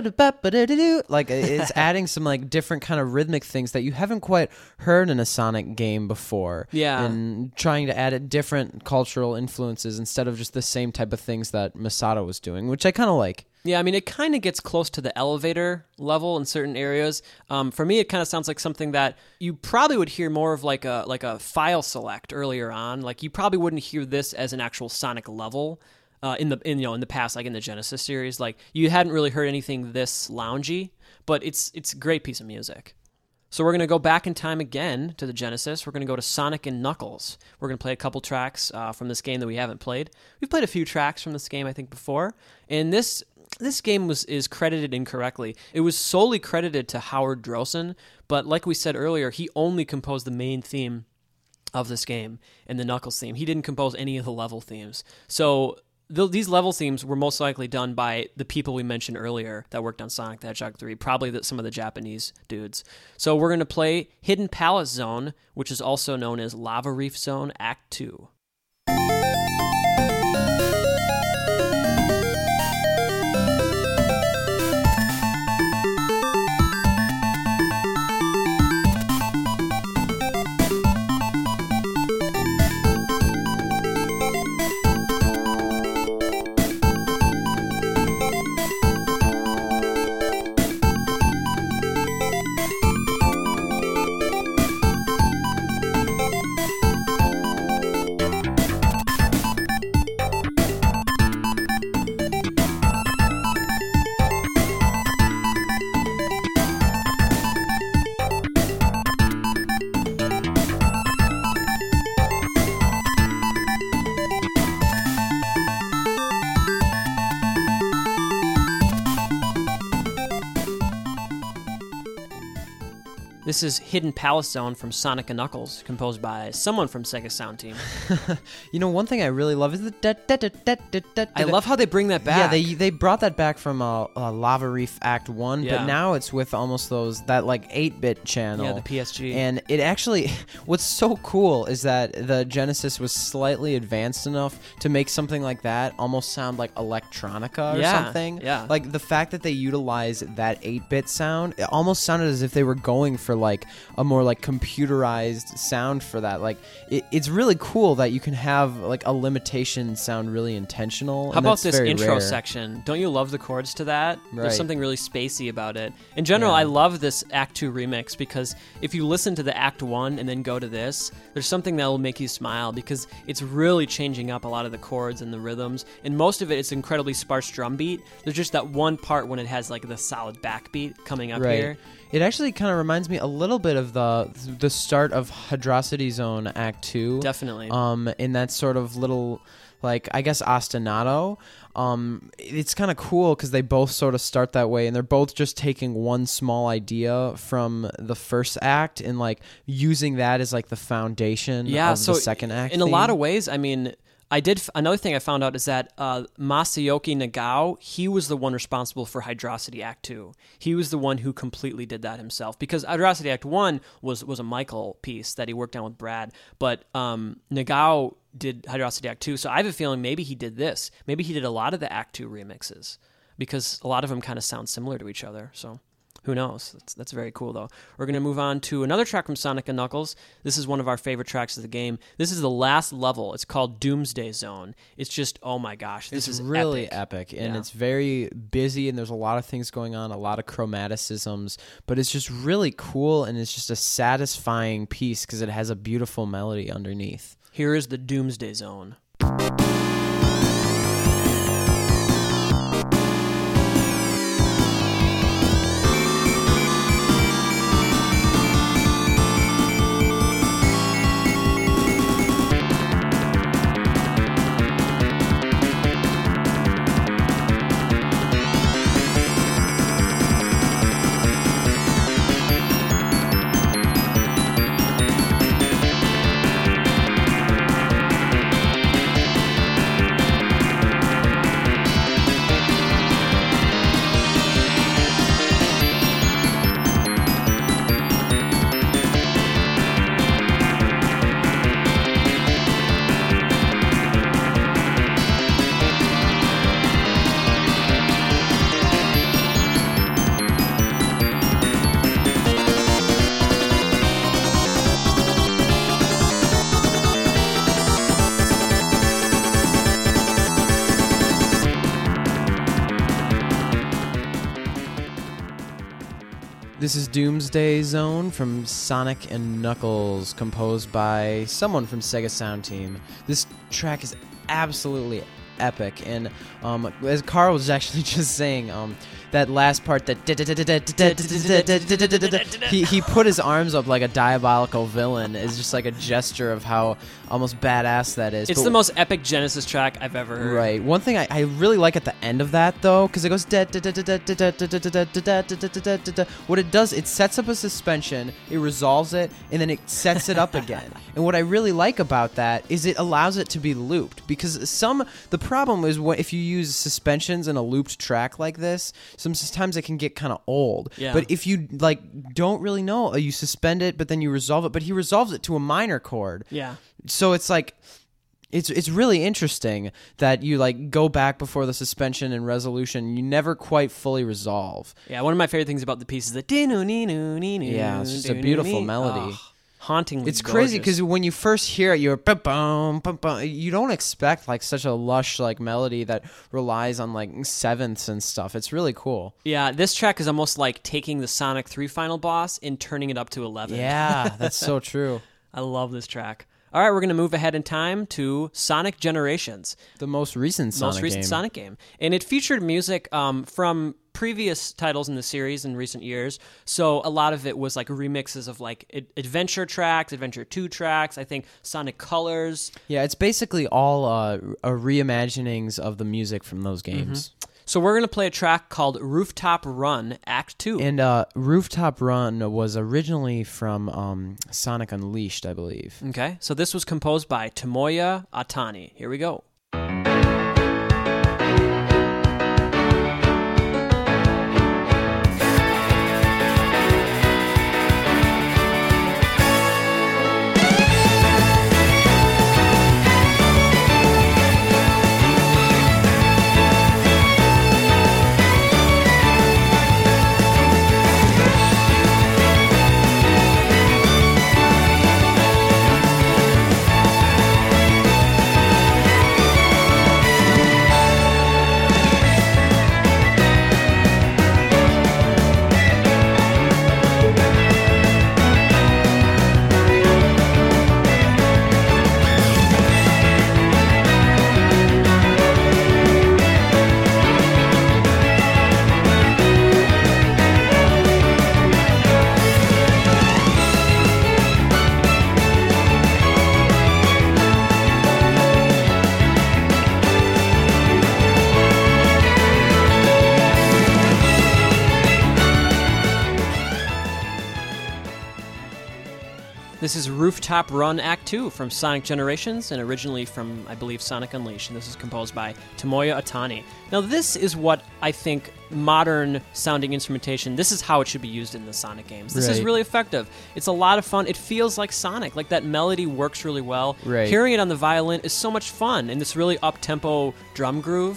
the like it's adding some like different kind of rhythmic things that you haven't quite heard in a Sonic game before. Yeah, and trying to add different cultural influences instead of just the same type of things that Masato was doing, which I kind of like. Yeah, I mean, it kind of gets close to the elevator level in certain areas. For me, it kind of sounds like something that you probably would hear more of like a file select earlier on. Like you probably wouldn't hear this as an actual Sonic level in the past, like in the Genesis series. Like you hadn't really heard anything this loungy, but it's a great piece of music. So we're going to go back in time again to the Genesis. We're going to go to Sonic and Knuckles. We're going to play a couple tracks from this game that we haven't played. We've played a few tracks from this game, I think, before. And this game is credited incorrectly. It was solely credited to Howard Drossen, but like we said earlier, he only composed the main theme of this game and the Knuckles theme. He didn't compose any of the level themes. So these level themes were most likely done by the people we mentioned earlier that worked on Sonic the Hedgehog 3, probably some of the Japanese dudes. So we're going to play Hidden Palace Zone, which is also known as Lava Reef Zone Act 2. This is Hidden Palace Zone from Sonic & Knuckles, composed by someone from Sega Sound Team. One thing I really love is the I love how they bring that back. Yeah, they brought that back from Lava Reef Act 1, but now it's with almost that like 8-bit channel. Yeah, the PSG. And it actually, what's so cool is that the Genesis was slightly advanced enough to make something like that almost sound like electronica or something. Yeah. Like the fact that they utilize that 8-bit sound, it almost sounded as if they were going for like a more like computerized sound for that. Like it's really cool that you can have like a limitation sound really intentional. How about this intro section? Don't you love the chords to that? Right. There's something really spacey about it. In general, I love this Act 2 remix because if you listen to the Act 1 and then go to this, there's something that will make you smile because it's really changing up a lot of the chords and the rhythms. And most of it's incredibly sparse drum beat. There's just that one part when it has like the solid backbeat coming up here. It actually kind of reminds me a little bit of the start of Hadrosity Zone Act 2. Definitely. In that sort of little, like, I guess ostinato. It's kind of cool because they both sort of start that way, and they're both just taking one small idea from the first act and like using that as like the foundation of the second act. In a lot of ways, I mean, another thing I found out is that Masayoshi Nagao, he was the one responsible for Hydrosity Act 2. He was the one who completely did that himself because Hydrosity Act 1 was a Michael piece that he worked on with Brad, but Nagao did Hydrosity Act 2, so I have a feeling maybe he did this. Maybe he did a lot of the Act 2 remixes because a lot of them kind of sound similar to each other, so Who knows? That's very cool, though. We're going to move on to another track from Sonic & Knuckles. This is one of our favorite tracks of the game. This is the last level. It's called Doomsday Zone. It's just, oh my gosh, this is really epic. And it's very busy, and there's a lot of things going on, a lot of chromaticisms, but it's just really cool, and it's just a satisfying piece because it has a beautiful melody underneath. Here is the Doomsday Zone. This is Doomsday Zone from Sonic & Knuckles, composed by someone from Sega Sound Team. This track is absolutely epic, and as Carl was actually just saying, that last part, that he put his arms up like a diabolical villain is just like a gesture of how almost badass that is. It's the most epic Genesis track I've ever heard. Right. One thing I really like at the end of that, though, because it goes what it does, it sets up a suspension, it resolves it, and then it sets it up again. And what I really like about that is it allows it to be looped, because the problem is if you use suspensions in a looped track like this, sometimes it can get kind of old. Yeah. But if you don't really know, you suspend it, but then you resolve it. But he resolves it to a minor chord. Yeah. So it's like it's really interesting that you go back before the suspension and resolution. You never quite fully resolve. Yeah. One of my favorite things about the piece is the yeah, it's just a beautiful melody. Hauntingly It's crazy because when you first hear it, you're you don't expect such a lush melody that relies on sevenths and stuff. It's really cool. Yeah, this track is almost like taking the Sonic 3 final boss and turning it up to 11. Yeah, that's so true. I love this track. All right, we're going to move ahead in time to Sonic Generations. The most recent Sonic game. And it featured music from previous titles in the series in recent years. So a lot of it was remixes of Adventure tracks, Adventure 2 tracks, I think Sonic Colors. Yeah, it's basically all reimaginings of the music from those games. Mm-hmm. So we're going to play a track called Rooftop Run, Act 2. And Rooftop Run was originally from Sonic Unleashed, I believe. Okay, so this was composed by Tomoya Atani. Here we go. This is Rooftop Run Act 2 from Sonic Generations and originally from, I believe, Sonic Unleashed. And this is composed by Tomoya Atani. Now, this is what I think modern sounding instrumentation, this is how it should be used in the Sonic games. This is really effective. It's a lot of fun. It feels like Sonic. That melody works really well. Right. Hearing it on the violin is so much fun. And this really up-tempo drum groove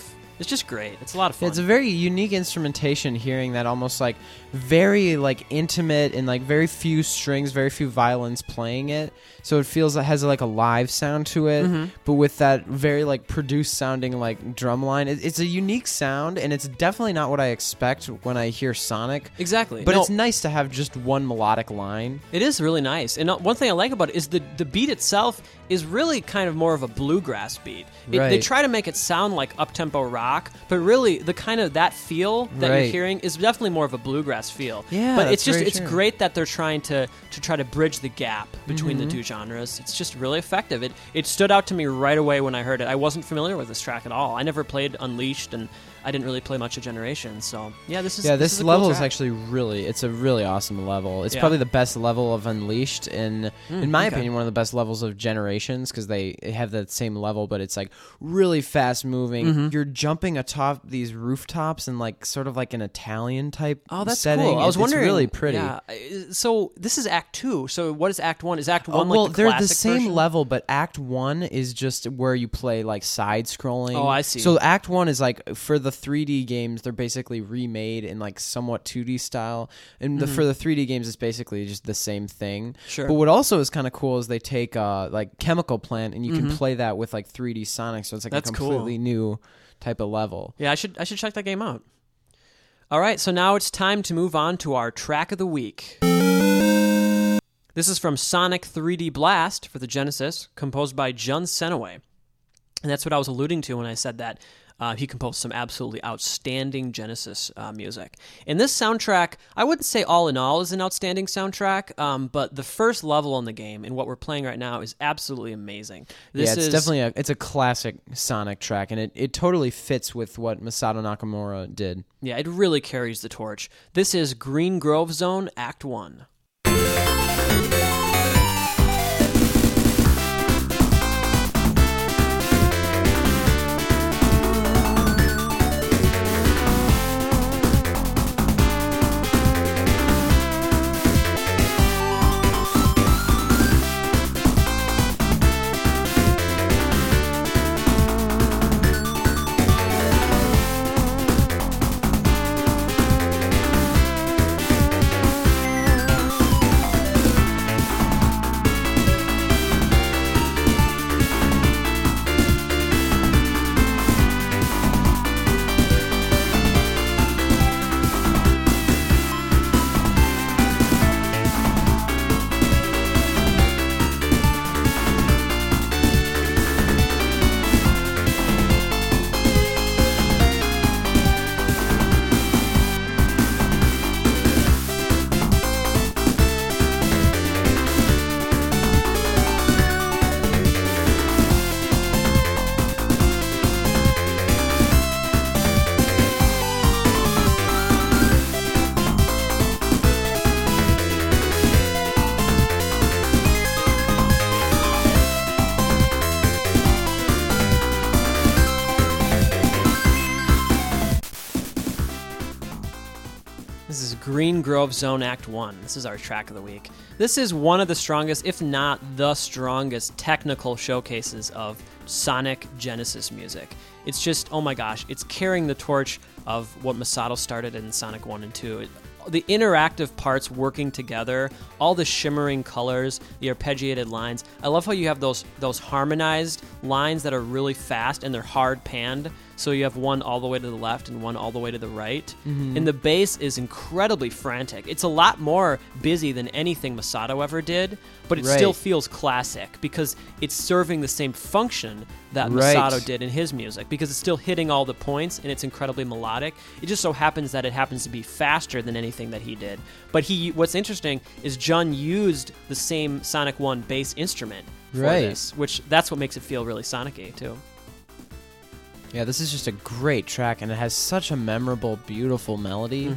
It's just great. It's a lot of fun. It's a very unique instrumentation, hearing that almost like very like intimate and like very few strings, very few violins playing it. So it feels like it has like a live sound to it, but with that very like produced sounding like drum line. It's a unique sound, and it's definitely not what I expect when I hear Sonic. Exactly. But it's nice to have just one melodic line. It is really nice. And one thing I like about it is the beat itself is really kind of more of a bluegrass beat. They try to make it sound like up-tempo rock, but really the kind of that feel that you're hearing is definitely more of a bluegrass feel. Yeah, but it's great that they're trying to try to bridge the gap between the two genres. It's just really effective. It stood out to me right away when I heard it. I wasn't familiar with this track at all. I never played Unleashed, and I didn't really play much of Generations. So yeah, this level cool is actually it's a really awesome level. It's probably the best level of Unleashed, and in my opinion, one of the best levels of Generations, because they have that same level, but it's like really fast moving. You're jumping atop these rooftops in like sort of like an Italian type setting. Cool. I was wondering, it's really pretty. Yeah. So this is Act 2. So what is Act 1? Is Act 1 like the they're classic the same version? level, but Act 1 is just where you play like side scrolling. Oh, I see. So Act 1 is like for the 3D games, they're basically remade in like somewhat 2D style, and for the 3D games, it's basically just the same thing. Sure. But what also is kind of cool is they take like Chemical Plant, and you can play that with like 3D Sonic, so it's like a completely new type of level. Yeah, I should check that game out. All right, so now it's time to move on to our track of the week. This is from Sonic 3D Blast for the Genesis, composed by Jun Senaway. And that's what I was alluding to when I said that he composed some absolutely outstanding Genesis music. And this soundtrack, I wouldn't say all in all is an outstanding soundtrack, but the first level in the game and what we're playing right now is absolutely amazing. It's definitely a classic Sonic track, and it totally fits with what Masato Nakamura did. Yeah, it really carries the torch. This is Green Grove Zone, Act 1. Green Grove Zone Act 1. This is our track of the week. This is one of the strongest, if not the strongest, technical showcases of Sonic Genesis music. It's just, oh my gosh, it's carrying the torch of what Masato started in Sonic 1 and 2. The interactive parts working together, all the shimmering colors, the arpeggiated lines. I love how you have those harmonized lines that are really fast and they're hard panned. So you have one all the way to the left and one all the way to the right. Mm-hmm. And the bass is incredibly frantic. It's a lot more busy than anything Masato ever did, but it still feels classic because it's serving the same function that Masato did in his music, because it's still hitting all the points and it's incredibly melodic. It just so happens that it happens to be faster than anything that he did. But what's interesting is Jun used the same Sonic 1 bass instrument for this, which that's what makes it feel really Sonic-y too. Yeah, this is just a great track, and it has such a memorable, beautiful melody. Mm-hmm.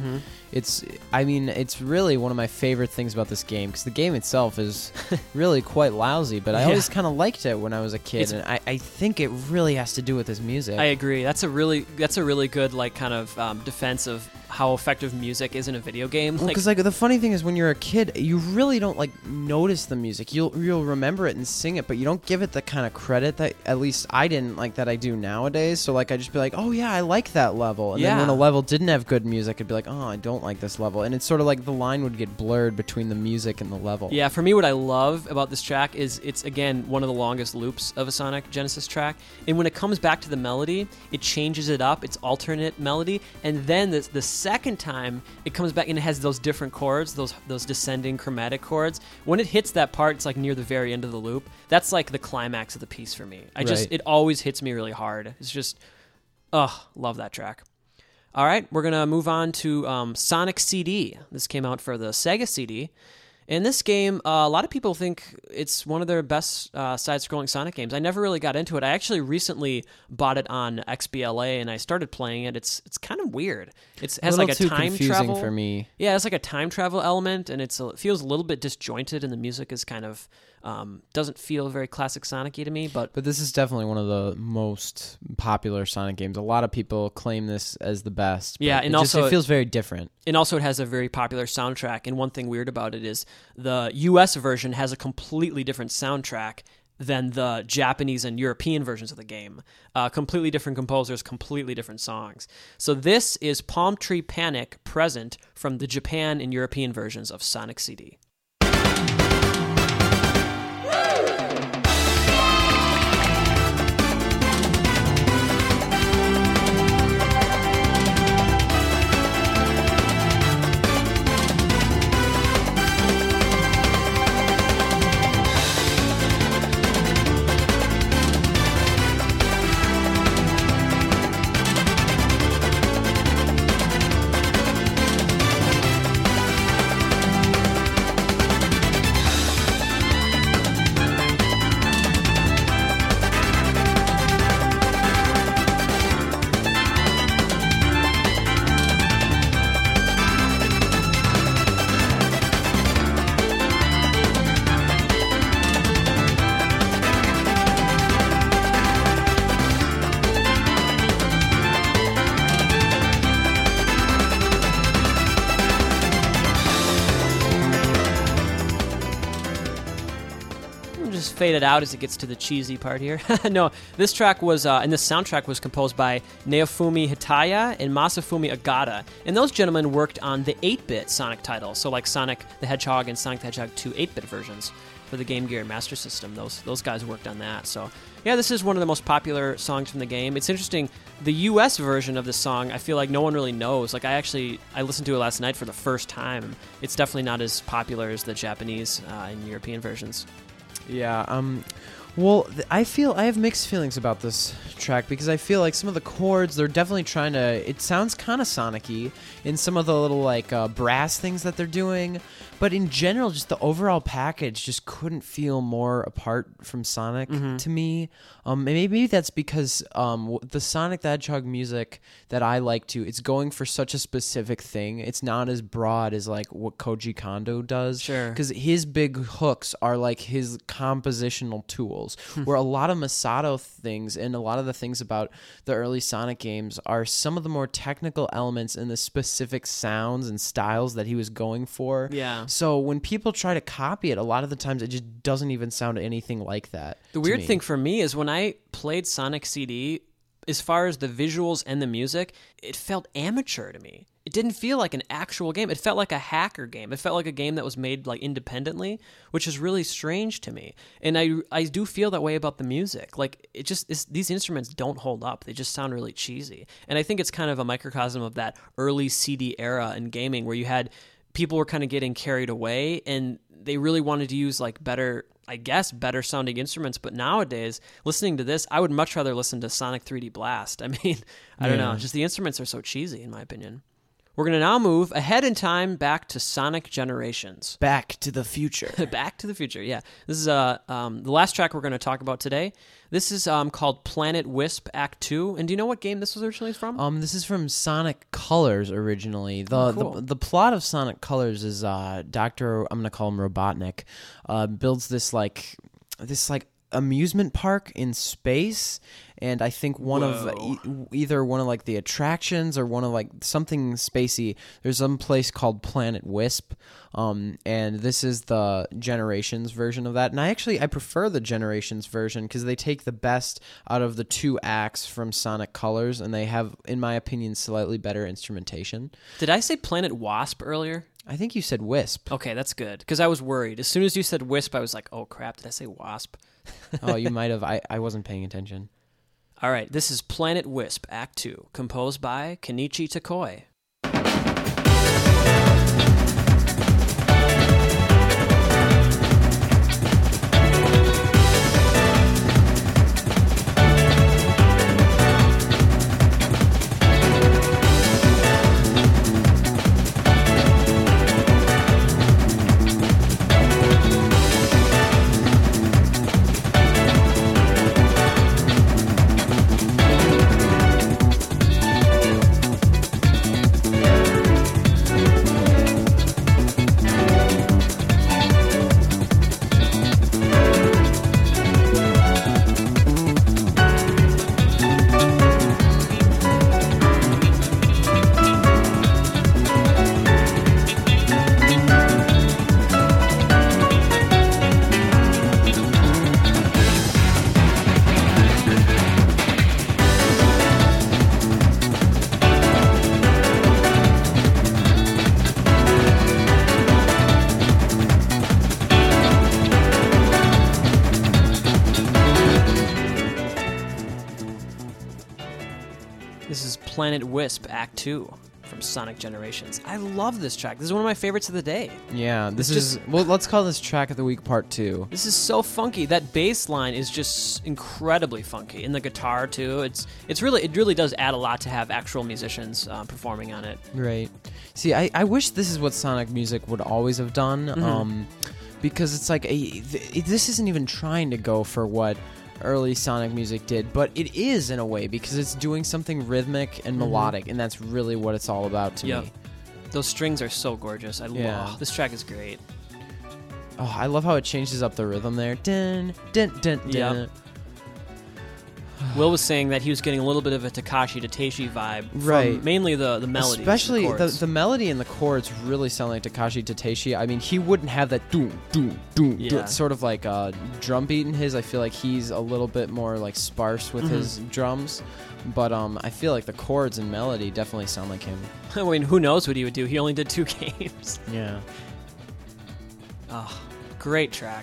it's really one of my favorite things about this game, because the game itself is really quite lousy, but I always kind of liked it when I was a kid, and I think it really has to do with this music. I agree. That's a really good like kind of defense of how effective music is in a video game. Because the funny thing is, when you're a kid, you really don't like notice the music. You'll remember it and sing it, but you don't give it the kind of credit that at least I didn't like that I do nowadays. So like I just be like, oh yeah, I like that level, and then when a level didn't have good music, I'd be like, oh, I don't like this level, and it's sort of like the line would get blurred between the music and the level. Yeah, for me, what I love about this track is it's again one of the longest loops of a Sonic Genesis track, and when it comes back to the melody, it changes it up. It's alternate melody, and then the second time it comes back and it has those different chords, those descending chromatic chords. When it hits that part, it's like near the very end of the loop. That's like the climax of the piece for me. It always hits me really hard. It's just, love that track. All right, we're gonna move on to Sonic CD. This came out for the Sega CD. In this game, a lot of people think it's one of their best side-scrolling Sonic games. I never really got into it. I actually recently bought it on XBLA, and I started playing it. It's kind of weird. It has like a time travel for me. Yeah, it's like a time travel element, and it feels a little bit disjointed, and the music is kind of doesn't feel very classic Sonic-y to me. But this is definitely one of the most popular Sonic games. A lot of people claim this as the best. Yeah, and also it feels very different. And also it has a very popular soundtrack, and one thing weird about it is the US version has a completely different soundtrack than the Japanese and European versions of the game. Completely different composers, completely different songs. So this is Palm Tree Panic Present from the Japan and European versions of Sonic CD. Fade it out as it gets to the cheesy part here. No, this track was, and this soundtrack was composed by Naofumi Hitaya and Masafumi Agata, and those gentlemen worked on the 8-bit Sonic titles, so like Sonic the Hedgehog and Sonic the Hedgehog 2 8-bit versions for the Game Gear and Master System. Those guys worked on that. So yeah, this is one of the most popular songs from the game. It's interesting, the US version of this song, I feel like no one really knows. Like I listened to it last night for the first time. It's definitely not as popular as the Japanese and European versions. Yeah, well, I have mixed feelings about this track, because I feel like some of the chords, they're definitely trying to, it sounds kind of Sonic-y in some of the little like brass things that they're doing, but in general, just the overall package just couldn't feel more apart from Sonic to me. Maybe that's because the Sonic the Hedgehog music that I like it's going for such a specific thing. It's not as broad as like what Koji Kondo does. Sure. Because his big hooks are like his compositional tools, where a lot of Masato things and a lot of the things about the early Sonic games are some of the more technical elements in the specific sounds and styles that he was going for. Yeah. So when people try to copy it, a lot of the times it just doesn't even sound anything like that. The weird thing for me is when I played Sonic CD, as far as the visuals and the music, it felt amateur to me. It didn't feel like an actual game. It felt like a hacker game. It felt like a game that was made like independently, which is really strange to me. And I do feel that way about the music. Like these instruments don't hold up. They just sound really cheesy. And I think it's kind of a microcosm of that early CD era in gaming, where you had people were kind of getting carried away and they really wanted to use like better sounding instruments. But nowadays, listening to this, I would much rather listen to Sonic 3D Blast. I mean, I don't know. Just the instruments are so cheesy, in my opinion. We're going to now move ahead in time back to Sonic Generations. Back to the future. Back to the future, yeah. This is the last track we're going to talk about today. This is called Planet Wisp Act 2. And do you know what game this was originally from? This is from Sonic Colors originally. Cool. The plot of Sonic Colors is Dr. I'm going to call him Robotnik, builds this amusement park in space, and I think either one of like the attractions or one of like something spacey. There's some place called Planet Wisp, and this is the Generations version of that. And I prefer the Generations version because they take the best out of the two acts from Sonic Colors, and they have, in my opinion, slightly better instrumentation. Did I say Planet Wasp earlier? I think you said Wisp. Okay, that's good, because I was worried. As soon as you said Wisp, I was like, oh crap, did I say Wasp? Oh, you might have. I wasn't paying attention. All right, this is Planet Wisp Act 2, composed by Kenichi Takoi. This is Planet Wisp Act 2 from Sonic Generations. I love this track. This is one of my favorites of the day. Yeah, well, let's call this track of the week part 2. This is so funky. That bass line is just incredibly funky. And the guitar too. It really does add a lot to have actual musicians performing on it. Right. See, I wish this is what Sonic music would always have done. Mm-hmm. Because it's like this isn't even trying to go for what early Sonic music did, but it is in a way, because it's doing something rhythmic and melodic, and that's really what it's all about to me. Those strings are so gorgeous. This track is great. Oh, I love how it changes up the rhythm there. Dun, dun, dun, dun. Yep. Will was saying that he was getting a little bit of a Takashi Tateishi vibe from mainly the melody. Especially the melody and the chords really sound like Takashi Tateishi. I mean, he wouldn't have that doom, doom, doom, doom, sort of like a drum beat in his. I feel like he's a little bit more like sparse with his drums. But I feel like the chords and melody definitely sound like him. I mean, who knows what he would do? He only did 2 games. Yeah. Oh, great track.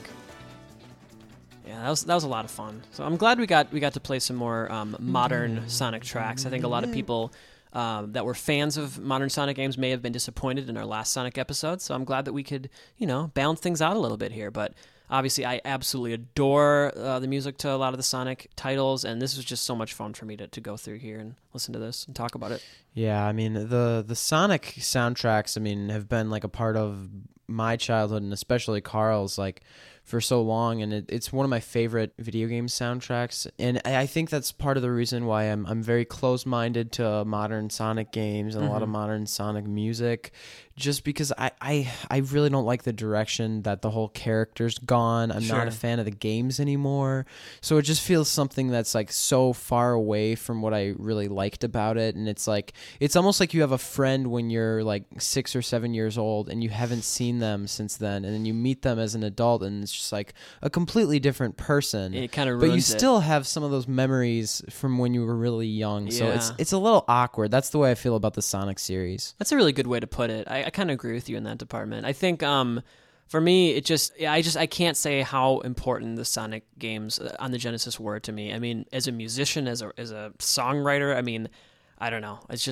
Yeah, that was a lot of fun. So I'm glad we got to play some more modern Sonic tracks. I think a lot of people that were fans of modern Sonic games may have been disappointed in our last Sonic episode. So I'm glad that we could, balance things out a little bit here. But obviously, I absolutely adore the music to a lot of the Sonic titles, and this was just so much fun for me to go through here and listen to this and talk about it. Yeah, I mean, the Sonic soundtracks, have been like a part of my childhood, and especially Carl's, like, for so long, and it's one of my favorite video game soundtracks, and I think that's part of the reason why I'm very close-minded to modern Sonic games and a lot of modern Sonic music, just because I really don't like the direction that the whole character's gone. I'm not a fan of the games anymore, so it just feels something that's like so far away from what I really liked about it, and it's almost like you have a friend when you're like 6 or 7 years old and you haven't seen them since then, and then you meet them as an adult and it's just like a completely different person. It kind of ruins it. But you still have some of those memories from when you were really young, so it's a little awkward. That's the way I feel about the Sonic series. That's a really good way to put it. I kind of agree with you in that department. I think for me, I can't say how important the Sonic games on the Genesis were to me. I mean, as a musician, as a songwriter, I mean, I don't know. It's just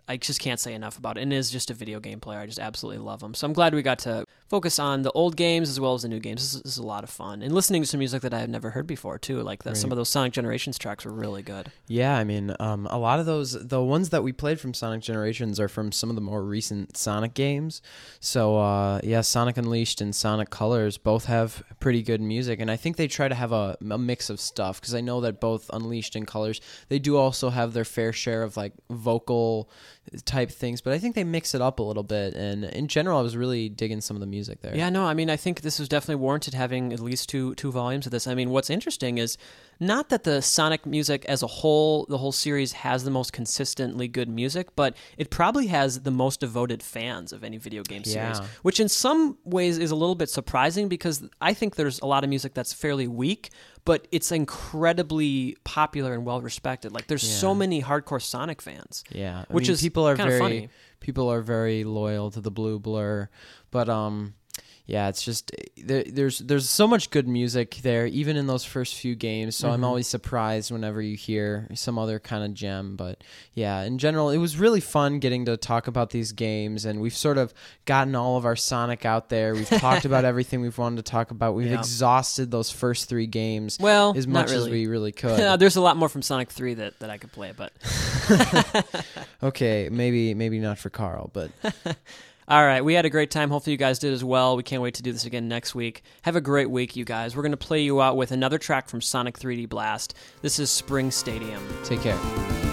I just can't say enough about it. And is just a video game player. I just absolutely love them. So I'm glad we got to focus on the old games as well as the new games. This is a lot of fun. And listening to some music that I had never heard before, too. Like some of those Sonic Generations tracks were really good. Yeah, I mean, a lot of the ones that we played from Sonic Generations are from some of the more recent Sonic games. So, Sonic Unleashed and Sonic Colors both have pretty good music. And I think they try to have a mix of stuff, because I know that both Unleashed and Colors, they do also have their fair share of like vocal type things, but I think they mix it up a little bit. And in general, I was really digging some of the music there. Yeah, no, I mean, I think this was definitely warranted having at least two volumes of this. I mean, what's interesting is not that the Sonic music as a whole, the whole series has the most consistently good music, but it probably has the most devoted fans of any video game series, which in some ways is a little bit surprising, because I think there's a lot of music that's fairly weak, but it's incredibly popular and well respected. Like there's so many hardcore Sonic fans. Yeah, which is people are funny. People are very loyal to the Blue Blur, but yeah, it's just there's so much good music there, even in those first few games. So I'm always surprised whenever you hear some other kind of gem. But yeah, in general, it was really fun getting to talk about these games, and we've sort of gotten all of our Sonic out there. We've talked about everything we've wanted to talk about. We've exhausted those first 3 games as much as we really could. There's a lot more from Sonic 3 that I could play, but okay, maybe not for Carl, but. All right, we had a great time. Hopefully you guys did as well. We can't wait to do this again next week. Have a great week, you guys. We're going to play you out with another track from Sonic 3D Blast. This is Spring Stadium. Take care.